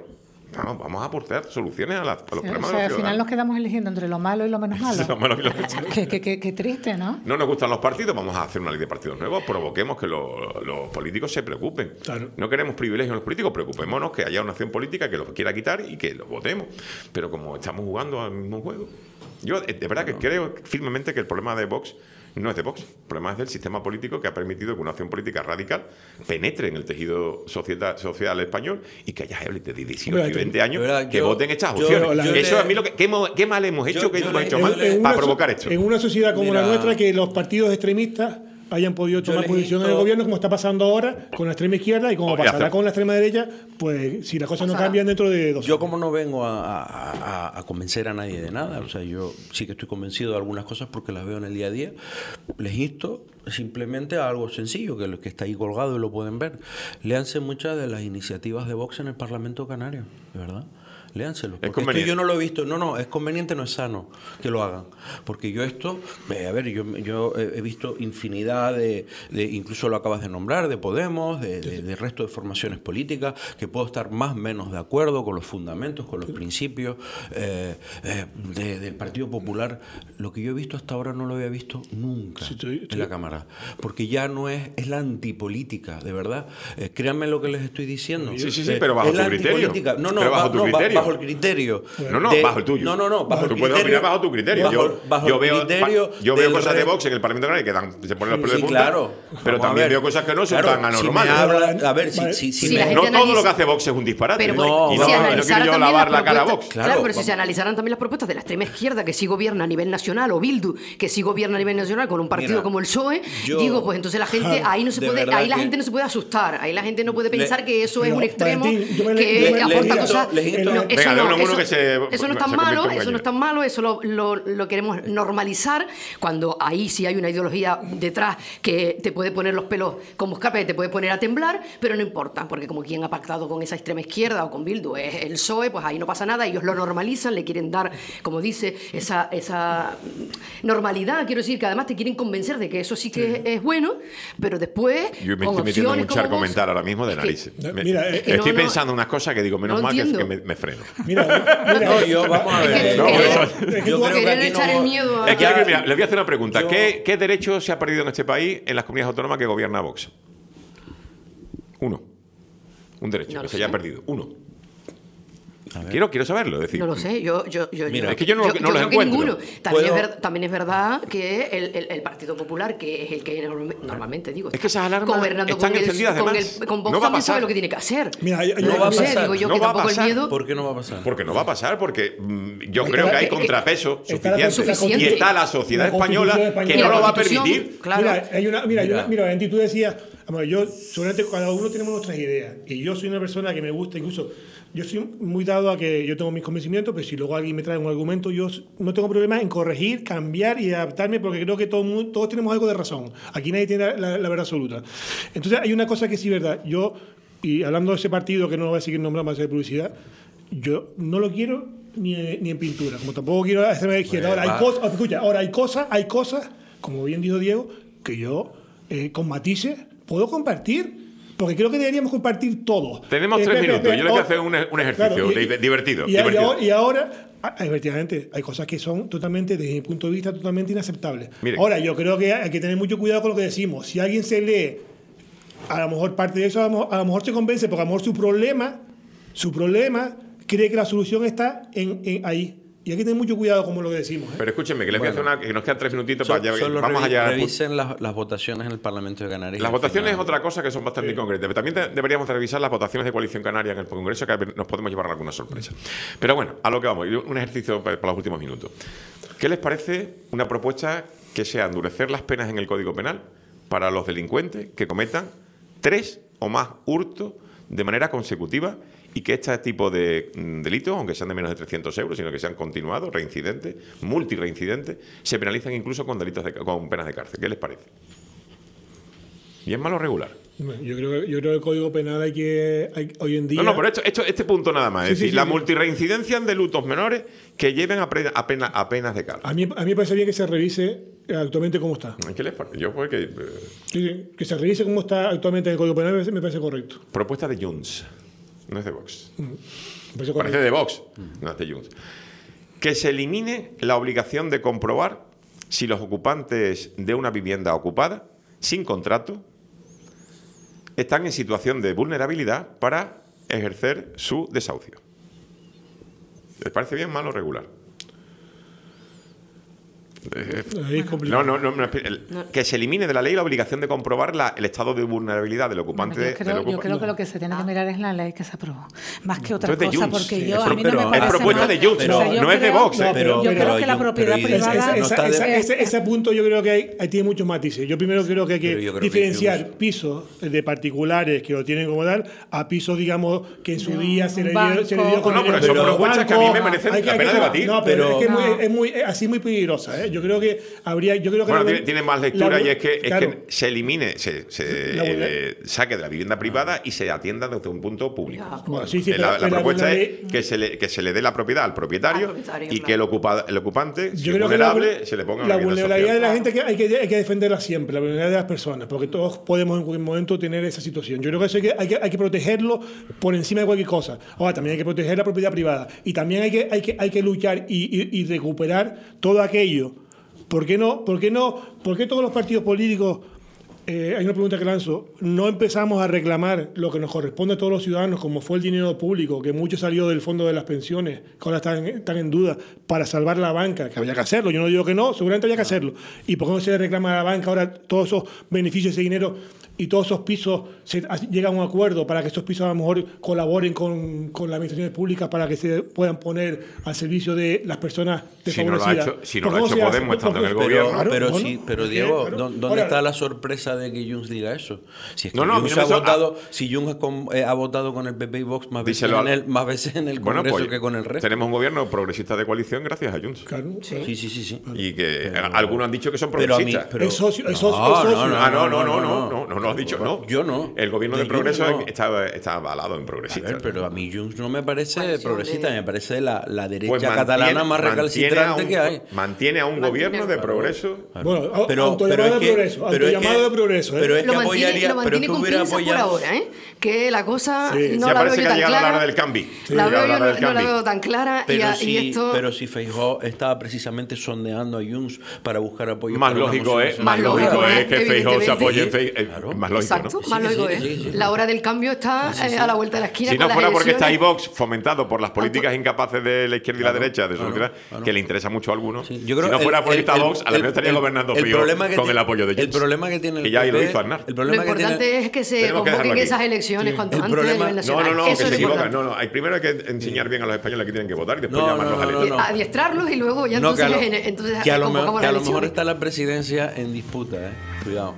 A: No, vamos a aportar soluciones a, la, a los
B: Sí,
A: problemas
B: o sea,
A: de
B: al
A: los
B: final
A: ciudadanos.
B: nos quedamos eligiendo entre lo malo y lo menos malo.
A: Lo malo y lo-
B: Qué, qué- qué- qué triste, ¿no?
A: No nos gustan los partidos, vamos a hacer una ley de partidos nuevos, provoquemos que lo- los políticos se preocupen.
C: Claro.
A: No queremos privilegios en los políticos, preocupémonos que haya una acción política que los quiera quitar y que los votemos. Pero como estamos jugando al mismo juego, yo de verdad que creo firmemente que el problema de Vox no es de Vox, el problema es del sistema político que ha permitido que una acción política radical penetre en el tejido societa- social español y que haya élites de dieciocho y veinte años
D: de verdad,
A: que
D: yo-
A: voten estas
D: yo-
A: opciones.
C: yo
A: Eso
D: le-
A: a mí lo que... ¿Qué, mo- qué mal hemos hecho,
D: Yo-
A: que
D: yo
A: hemos
D: le-
A: hecho
D: yo
A: mal
D: le-
C: en
A: para
C: una so-
A: provocar esto?
C: En una sociedad como
D: Mira,
C: la nuestra, que los partidos extremistas hayan podido tomar
D: les
C: posición en el
D: insto-
C: gobierno, como está pasando ahora con la extrema izquierda y como
A: Oye,
C: pasará
A: hace-
C: con la extrema derecha, pues si las cosas no
E: Pasará.
C: cambian dentro de dos
D: Yo
C: años.
D: como no vengo a, a- a- a convencer a nadie de nada, o sea, yo sí que estoy convencido de algunas cosas porque las veo en el día a día, les insto simplemente a algo sencillo, que, lo- que está ahí colgado y lo pueden ver. Léanse muchas de las iniciativas de Vox en el Parlamento Canario, de verdad. Léanselo. Porque esto
A: conveniente.
D: yo no lo he visto. No, no, es conveniente, no es sano que lo hagan. Porque yo esto, eh, a ver, yo, yo he he visto infinidad de, de, incluso lo acabas de nombrar, de Podemos, de, de, de resto de formaciones políticas, que puedo estar más o menos de acuerdo con los fundamentos, con los principios eh, eh, de- del Partido Popular. Lo que yo he visto hasta ahora no lo había visto nunca
C: Sí, estoy- estoy-
D: en la Cámara. Porque ya no es, es la antipolítica, de verdad. Eh, créanme lo que les estoy diciendo.
A: Sí, sí, sí,
D: Eh,
A: pero bajo
D: es la
A: tu criterio.
D: antipolítica. No, no,
A: Pero bajo
D: ba-
A: tu
D: no, ba-
A: criterio.
D: bajo el criterio.
A: No, no,
D: de-
A: bajo el tuyo.
D: No, no, no, bajo
A: Tú
D: el
A: puedes
D: criterio.
A: opinar bajo tu criterio.
D: Bajo,
A: yo
D: bajo
A: yo
D: el
A: veo,
D: criterio
A: yo veo
D: del
A: cosas de
D: re-
A: Vox en el Parlamento Canario que dan, se ponen los pelos
D: Sí,
A: de punta.
D: claro.
A: Pero
D: Vamos a
A: también
D: ver.
A: veo cosas que no son
D: Claro,
A: tan
D: si me
A: anormales.
D: habla- a ver, si,
C: Vale.
D: si, si
E: Si
D: me-
E: la gente
A: No todo
E: analiza-
A: lo que hace Vox es un disparate.
E: Pero
A: ¿eh?
E: bueno,
A: y
E: si
A: no, no
E: analizaran
A: quiero yo
E: también
A: lavar
E: las
A: la cara a
E: propuestas-
A: Vox.
E: Claro,
D: Claro,
E: pero si
D: vamos.
E: se analizaran también las propuestas de la extrema izquierda que sí gobierna a nivel nacional, o Bildu, que sí gobierna a nivel nacional con un partido
D: Mira,
E: como el P S O E,
D: yo-
E: digo, pues entonces la gente ahí no se
D: de
E: puede,
D: verdad
E: ahí la
D: que-
E: gente no se puede asustar, ahí la gente no puede
D: Le-
E: pensar que eso es
C: Pero,
E: un extremo
C: Valentín, yo me le-
E: que
C: yo me-
E: aporta
C: les
E: cosas.
C: insto- les insto-
E: No,
C: Venga,
E: eso
A: de
E: no,
A: uno en uno
E: eso-
A: que se-
E: eso no es
A: se
E: tan
A: convierte
E: malo,
A: en
E: eso no es
A: gallina.
E: tan malo, eso lo, lo- lo queremos normalizar cuando ahí sí hay una ideología detrás que te puede poner los pelos como escape, te puede poner a temblar, pero no importa, porque como quien ha pactado con esa extrema izquierda o con Bildu es el P S O E, pues ahí no pasa nada, ellos lo normalizan, le quieren dar, como dice, esa, esa normalidad, quiero decir, que además te quieren convencer de que eso sí que es, es bueno, pero después
A: Yo me
E: con
A: estoy metiendo en
E: opciones
A: un
E: como
A: charco
E: Vox,
A: mental ahora mismo de
E: es que-
A: narices.
C: No,
A: Me-
C: mira, es
E: que
A: estoy
E: no, no-
A: pensando unas cosas que digo, menos
E: no
A: mal que,
E: entiendo.
A: que me, me freno.
C: Mira, mira,
D: No, yo, vamos a
E: Es
D: ver.
E: que-
A: No,
E: querer-
A: eso-
C: es que
D: yo
C: tú-
D: creo que
E: querer
D: aquí
E: echar
D: no-
E: el miedo a...
A: Es que, alguien- mira, les voy a hacer una pregunta.
D: Yo-
A: ¿Qué, ¿Qué derecho se ha perdido en este país en las comunidades autónomas que gobierna Vox? Uno. Un derecho
E: No
A: que
E: lo
A: se haya
E: sé.
A: perdido. Uno. Quiero, quiero saberlo. Es decir,
E: No lo sé, yo, yo, yo,
D: Mira,
E: yo-
A: es que yo no- no
E: yo
A: los
E: creo que
A: encuentro.
E: ninguno. También, es
D: Puedo-
E: ver- también es verdad que el, el- el Partido Popular, que es el que norm- normalmente digo,
A: Es que esas alarmas
E: gobernando
A: están
E: con el-
A: encendidas
E: con,
A: además.
E: el, con Vox
A: No va a
E: también sabe
A: pasar.
E: lo que tiene que hacer.
C: Mira, yo-
E: no,
C: yo-
D: va a
E: sé,
D: pasar.
E: digo yo
A: No
E: que
A: va a
E: tampoco
A: pasar.
E: el miedo...
D: ¿Por qué no va a pasar?
A: Porque no va a pasar, porque mm, yo
C: Está
A: creo que
C: la-
A: hay
E: es que-
A: contrapeso
C: está la
A: suficiente.
E: Constitución-
A: Y está la sociedad
C: la Constitución
A: española
C: española.
A: que
E: Y
A: no
E: la
A: lo va a
E: Constitución,
A: permitir.
E: claro.
C: Mira, hay una, mira, hay
D: Mira.
C: una- mira, Valentín, tú decías, vamos, yo, seguramente cada uno tenemos nuestras ideas. Y yo soy una persona que me gusta, incluso, yo soy muy dado a que yo tengo mis convencimientos, pero si luego alguien me trae un argumento, yo no tengo problema en corregir, cambiar y adaptarme, porque creo que todo, el mundo- todos tenemos algo de razón. Aquí nadie tiene la, la verdad absoluta. Entonces, hay una cosa que sí es verdad. Yo, y hablando de ese partido, que no lo voy a seguir nombrando más de publicidad, yo no lo quiero ni, ni en pintura, como tampoco quiero a extrema izquierda.
D: Pues
C: Ahora,
D: va.
C: hay cosas, escucha, ahora hay cosas, hay cosas, como bien dijo Diego, que yo, eh, con matices, puedo compartir. Porque creo que deberíamos compartir todo.
A: Tenemos
C: Eh,
A: tres
C: espera,
A: minutos.
C: espera,
A: Yo les voy a
C: ahora-
A: hacer un, un ejercicio
C: Claro, y-
A: di- divertido.
C: Y, y
A: divertido.
C: ahora, y ahora, ah, efectivamente, hay cosas que son totalmente, desde mi punto de vista, totalmente inaceptables.
A: Miren.
C: Ahora, yo creo que hay que tener mucho cuidado con lo que decimos. Si alguien se lee, a lo mejor parte de eso, a lo mejor, a lo mejor se convence, porque a lo mejor su problema, su problema, cree que la solución está en, en ahí. Y hay que tener mucho cuidado con lo que decimos. ¿eh?
A: Pero escúchenme, que les voy a hacer una. Que nos quedan tres minutitos
D: So-
A: para ya.
D: solo
A: Vamos
D: revi-
A: allá.
D: Revisen las, las votaciones en el Parlamento de Canarias.
A: Las
D: y al
A: votaciones es
D: final-
A: otra cosa que son bastante concretas. Pero también te- deberíamos revisar las votaciones de Coalición Canaria en el Congreso, que nos podemos llevar alguna sorpresa. Pero bueno, a lo que vamos. Un ejercicio para para los últimos minutos. ¿Qué les parece una propuesta que sea endurecer las penas en el Código Penal para los delincuentes que cometan tres o más hurtos de manera consecutiva y que este tipo de mm, delitos, aunque sean de menos de trescientos euros, sino que sean continuados, reincidentes, multireincidentes, se penalizan incluso con delitos de, con penas de cárcel? ¿Qué les parece? ¿Y es malo o regular?
C: Bueno, Yo creo, que- yo creo que el Código Penal hay que, hay- hoy en día...
A: No, no, pero esto, esto- este punto nada más.
C: Sí,
A: es
C: sí,
A: decir,
C: sí,
A: la
C: sí.
A: multirreincidencia en delitos menores que lleven a, pre- a pena- a penas de cárcel.
C: A mí, a mí me parece bien que se revise actualmente cómo está.
A: ¿Qué les parece? Yo, porque. eh,
C: Sí, sí, que se revise cómo está actualmente el Código Penal me parece- me parece correcto.
A: propuesta de Junts. No es de Vox.
C: Pues
A: Parece de Vox, no es de Junts. Que se elimine la obligación de comprobar si los ocupantes de una vivienda ocupada, sin contrato, están en situación de vulnerabilidad para ejercer su desahucio. ¿Les parece bien, mal o regular?
C: Es complicado.
A: No, no, no, no, el- que se elimine de la ley la obligación de comprobar la- el estado de vulnerabilidad del ocupante.
B: Bueno, yo
A: del
B: creo, yo
A: ocupa-
B: creo que lo que se tiene que mirar es la ley que se aprobó, más que otra
A: Esto es de
B: cosa,
A: Junts,
B: porque
A: sí,
B: yo
A: es
B: a mí
D: pro-
B: no me
D: pero
B: parece
A: es propuesta
B: mal.
A: de Junts,
B: O sea,
A: no-
B: yo
A: no es de
B: creo-
A: Vox, ¿eh?
B: no,
D: Pero-
B: yo
D: pero
B: creo que la
D: Junts-
B: propiedad
D: pero
B: privada
C: Esa-
D: no
C: esa-
D: está de-
C: esa-
B: es-
C: ese, ese punto yo creo que hay, ahí tiene muchos matices. Yo primero creo que hay
D: Pero
C: que
D: yo creo que
C: diferenciar
D: Junts-
C: pisos de particulares que lo tienen como tal a pisos, digamos, que en su
B: De
C: día
B: un
C: se le
B: banco.
C: dio, se le dio con
A: No, pero
C: dinero
A: son
C: de los
A: propuestas que a mí me
C: bancos.
A: merecen
C: Hay que-
A: la
C: hay
A: pena
C: que-
A: debatir.
C: No, pero,
B: Pero-
C: es que es muy-
B: No.
C: es muy, es así muy peligrosa. ¿eh? Yo creo que habría. Yo creo que
A: Bueno,
C: la-
A: tiene, tiene más lectura
C: la-
A: y es que, es
C: claro.
A: que se elimine, se, se,
C: La vulner-
A: eh, saque de la vivienda privada y se atienda desde un punto público.
E: Ya.
C: Bueno, sí, sí,
A: Eh, la
C: pero-
A: la
C: pero
A: propuesta
C: la
A: es
C: ley-
A: que se, le, que se le dé la propiedad al propietario,
E: Al propietario,
A: y
E: claro.
A: que el, ocupa- el ocupante, si
C: Yo
A: es
C: creo que la,
A: vulnerable, se le ponga
C: la
A: una vivienda
C: vulnerabilidad
A: social.
C: de la gente que hay, que hay que defenderla siempre, la vulnerabilidad de las personas, porque todos podemos en cualquier momento tener esa situación. Yo creo que eso hay que, hay que, hay que protegerlo por encima de cualquier cosa. Ahora, también hay que proteger la propiedad privada y también hay que, hay que, hay que luchar y, y- y recuperar todo aquello. ¿Por qué no? ¿Por qué no? ¿Por qué todos los partidos políticos, eh, hay una pregunta que lanzo, no empezamos a reclamar lo que nos corresponde a todos los ciudadanos, como fue el dinero público, que mucho salió del fondo de las pensiones, que ahora están, están en duda, para salvar la banca, que había que hacerlo, yo no digo que no, seguramente había que hacerlo. ¿Y por qué no se le reclama a la banca ahora todos esos beneficios, ese dinero, y todos esos pisos, se llega a un acuerdo para que esos pisos a lo mejor colaboren con, con las administraciones públicas para que se puedan poner al servicio de las personas
A: Si no lo ha
C: desfavorecidas?
A: hecho, si no
C: ¿Por
A: lo ha
C: qué
A: hecho
C: se hace?
A: Podemos estando en el
C: Porque-
A: gobierno.
D: Pero, pero
C: Claro,
D: sí,
C: bueno,
D: pero
C: porque,
D: Diego,
C: claro.
D: ¿dó- ¿dónde
C: Ahora,
D: está la sorpresa de que Junts diga eso? Si es que
A: No, no, a mí
D: Junts
A: no
D: ha
A: me so-
D: votado, si Junts ha, con- eh, ha votado con el P P y Vox más veces,
A: Díselo
D: en
A: al-
D: el, más veces en el
A: Bueno,
D: Congreso
A: pues
D: que con el resto.
A: tenemos un gobierno progresista de coalición gracias a Junts.
C: Claro, claro.
D: Sí, sí, sí, sí.
A: Y que algunos han dicho que son
D: Pero a mí,
A: progresistas.
D: pero-
C: Es socio- es
D: No,
C: socio- es socio.
D: no, no,
A: ah, no, no,
D: no,
A: no, no, no, no, lo has dicho, no.
D: Yo no.
A: El gobierno de,
D: De
A: progreso
D: Junts no.
A: está, está avalado en
D: A
A: progresistas.
D: ver, pero a mí Junts no me parece
E: Coalición
D: progresista,
E: de-
D: me parece la, la derecha
A: Pues mantiene-
D: catalana más
A: mantiene a
D: recalcitrante
A: un-
D: que hay.
A: Mantiene a un
E: Mantiene,
A: gobierno de
E: claro.
A: progreso.
C: Bueno, au-
D: Pero,
C: autollamado
D: pero es
C: de
D: que,
C: progreso,
D: pero es
C: autollamado
D: que-
C: de progreso, ¿eh?
D: pero es
E: Lo
D: que
E: mantiene,
D: apoyaría,
E: lo
D: pero es
E: mantiene
D: que
E: con
D: hubiera
E: pinzas por
D: apoyado.
E: ahora, ¿eh? Que la cosa
C: Sí.
E: no
A: ya
E: la veo
A: parece
E: yo
A: que ha
E: tan
A: llegado la
E: clara.
A: hora del cambio. Sí,
E: La
A: ha
E: veo
A: llegado
E: yo
A: la
E: no,
A: del
E: no la
A: cambio.
E: veo tan clara y,
D: Pero
E: a- y
D: si,
E: esto...
D: pero si Feijóo estaba precisamente sondeando a Junts para buscar apoyo.
A: Más
D: para una
A: lógico
D: moción
A: es,
D: de
A: más
E: Más
A: lógico
E: lógico,
A: es
E: ¿eh?
A: que Feijóo se apoye en
E: Evidentemente.
A: Feijóo.
D: Claro.
A: Es más lógico,
E: Exacto,
A: ¿no?
E: más
D: Sí, sí,
E: lógico
D: sí,
E: es.
D: sí, sí.
E: La hora del cambio está eh, a la vuelta de la esquina.
A: Si
E: con
A: no
E: las
A: fuera porque está ahí
E: elecciones.
A: Vox fomentado por las políticas incapaces de la izquierda y la
D: Claro,
A: derecha, de
D: claro,
A: solucionar,
D: claro.
A: que le interesa mucho a algunos.
D: Sí, yo creo
A: si no
D: el-
A: fuera
D: el-
A: porque está
D: el-
A: Vox, a la
D: el-
A: vez estaría
D: el-
A: gobernando
D: el
A: Feijóo
D: problema que
A: con
D: tiene-
A: el apoyo de Junts.
D: El problema que tiene el
A: Que ya ahí lo
D: P P
A: hizo Aznar.
D: El
E: Lo
D: problema que
E: importante
D: tiene,
E: es que se
A: Tenemos que
E: convoquen
A: dejarlo aquí.
E: esas elecciones cuanto
D: El
E: antes
D: problema-
E: a nivel
A: No,
E: nacional.
A: no, no,
E: Eso
A: que se
E: es
A: equivocan.
E: importante.
A: No, no. Hay primero hay que enseñar bien a los españoles que tienen que votar y después
D: No,
A: llamarlos
D: no,
A: a
D: no,
A: elegir.
D: no, no.
E: Adiestrarlos y luego ya
D: No, que a
E: entonces,
D: lo,
E: en- entonces
D: que a lo,
E: convocamos
D: mejor, que a
E: las
D: lo mejor
E: elecciones.
D: está la presidencia en disputa, ¿eh? Cuidado.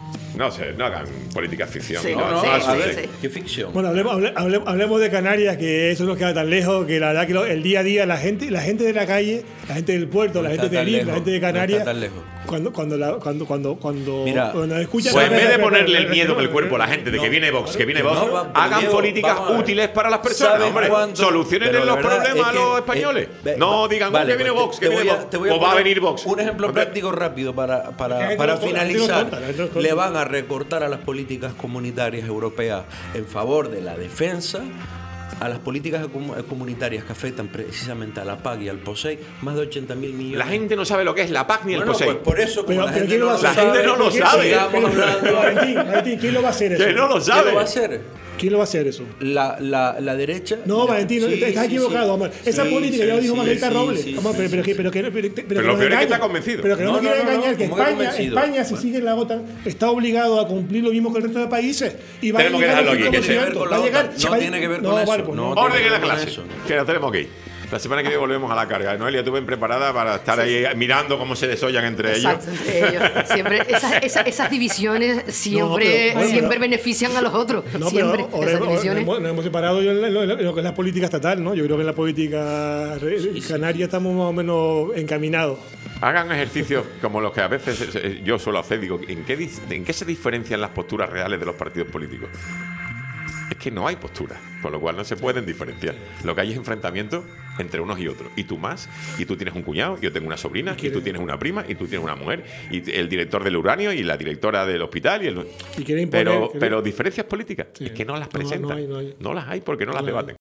A: No sé, no hagan política ficción.
E: Sí,
D: No, no,
E: sí,
D: a
E: sí,
D: ver,
E: sí.
D: qué ficción.
C: Bueno, hablemos, hable- hable- hablemos de Canarias, que eso nos queda tan lejos, que la verdad que lo- el día a día, la gente, la gente de la calle, la gente del puerto,
D: No
C: la
D: está
C: gente de
D: tan
C: Lille,
D: lejos,
C: la gente de
D: no está
C: Canarias,
D: tan lejos.
C: cuando cuando la- cuando cuando cuando,
D: Mira,
C: cuando escuchan
A: Pues en vez de
C: Espera,
A: ponerle
C: espera,
A: el miedo en el
C: espera,
A: cuerpo a la
C: espera,
A: gente de que
D: No,
A: viene Vox, que viene
D: no,
A: Vox,
D: va, pero
A: hagan
D: Diego,
A: políticas
D: vamos a ver.
A: útiles para las personas,
D: ¿Sabes
A: hombre.
D: cuándo?
A: Solucionen
D: Pero la
A: los
D: verdad
A: problemas
D: es
A: a
D: que,
A: los
D: eh,
A: españoles.
D: ve-
A: no
D: va-
A: digan,
D: vale,
A: que viene
D: pues
A: Vox,
D: te-
A: que
D: te
A: viene
D: voy a-
A: Vox.
D: te voy a
A: O va a
D: poner
A: venir Vox.
D: Un ejemplo
A: Hombre,
D: práctico rápido para,
C: Que la
D: para,
C: gente
D: para
C: no- la gente no
D: finalizar.
C: tonta, la gente no tonta.
D: Le van a recortar a las políticas comunitarias europeas en favor de la defensa, a las políticas comu- comunitarias que afectan precisamente a la P A C y al POSEI, más de ochenta mil millones.
A: La gente no sabe lo que es la P A C ni el
D: Bueno,
A: POSEI.
D: pues por eso, como
C: Pero,
D: la
C: pero
D: gente
C: ¿quién
D: no
C: lo
D: lo
C: va a
A: La
C: hacer?
A: gente no lo
C: ¿Quién-
A: sabe.
C: quién-
D: Sigamos hablando.
C: Valentín, Valentín, ¿quién lo va a hacer eso?
A: Que no lo
D: ¿Quién
A: sabe.
D: lo va a hacer?
C: ¿Quién lo va a hacer eso?
D: La, la, la derecha.
C: No, Valentín,
D: Sí,
C: estás
D: sí,
C: equivocado.
D: sí.
C: Vamos. Esa
D: Sí,
C: política ya lo
D: sí,
C: dijo
D: sí,
C: Margarita
D: sí,
C: Robles.
D: sí,
C: Vamos,
D: sí,
C: pero, pero,
D: sí.
C: que- pero, que- pero, pero,
A: Pero
C: que
A: lo
C: nos
A: peor es que
C: engaña.
A: está convencido.
C: Pero que no,
D: No,
C: nos quiere
D: no, no,
C: engañar
D: no,
C: que
D: ¿cómo que
C: España,
D: convencido?
C: España, si
D: Bueno.
C: sigue en la OTAN, está obligado a cumplir lo mismo que el resto de países. Y va
A: Tenemos
C: a
A: que
C: llegar
A: dejarlo
C: al
A: aquí, que
C: cinco por ciento.
A: se-
D: con
C: Va
D: la
C: a llegar.
D: OTAN. No
C: va a-
D: tiene que ver
C: no,
D: con eso,
C: vale, pues
D: no.
C: no.
A: Orden en la
D: con
A: clase,
D: eso.
A: que la tenemos que ir. La semana que viene volvemos a la carga. Noelia, tú ven preparada para estar ahí mirando cómo se desollan entre
E: Exacto,
A: ellos.
E: entre ellos. Siempre, esas, esas, esas divisiones siempre,
C: pero-
E: siempre
C: pero-
E: benefician a los otros.
C: No,
E: siempre.
C: pero ahora
E: esas
C: hemos,
E: divisiones.
C: hemos- nos hemos separado en lo, en lo que es la política estatal, ¿no? Yo creo que en la política re- canaria estamos más o menos encaminados.
A: Hagan ejercicios como los que a veces eh, yo suelo hacer. Digo, ¿en qué, dis- ¿en qué se diferencian las posturas reales de los partidos políticos? Es que no hay postura, con lo cual no se pueden diferenciar. Lo que hay es enfrentamiento entre unos y otros. Y tú más, y tú tienes un cuñado, yo tengo una sobrina, y, y tú tienes una prima, y tú tienes una mujer, y el director del uranio, y la directora del hospital. Y el...
C: y quiere imponer,
A: pero,
C: quiere...
A: pero diferencias políticas, sí. es que no las presentan. No, no, hay, no, hay. no las hay porque no, no las debaten.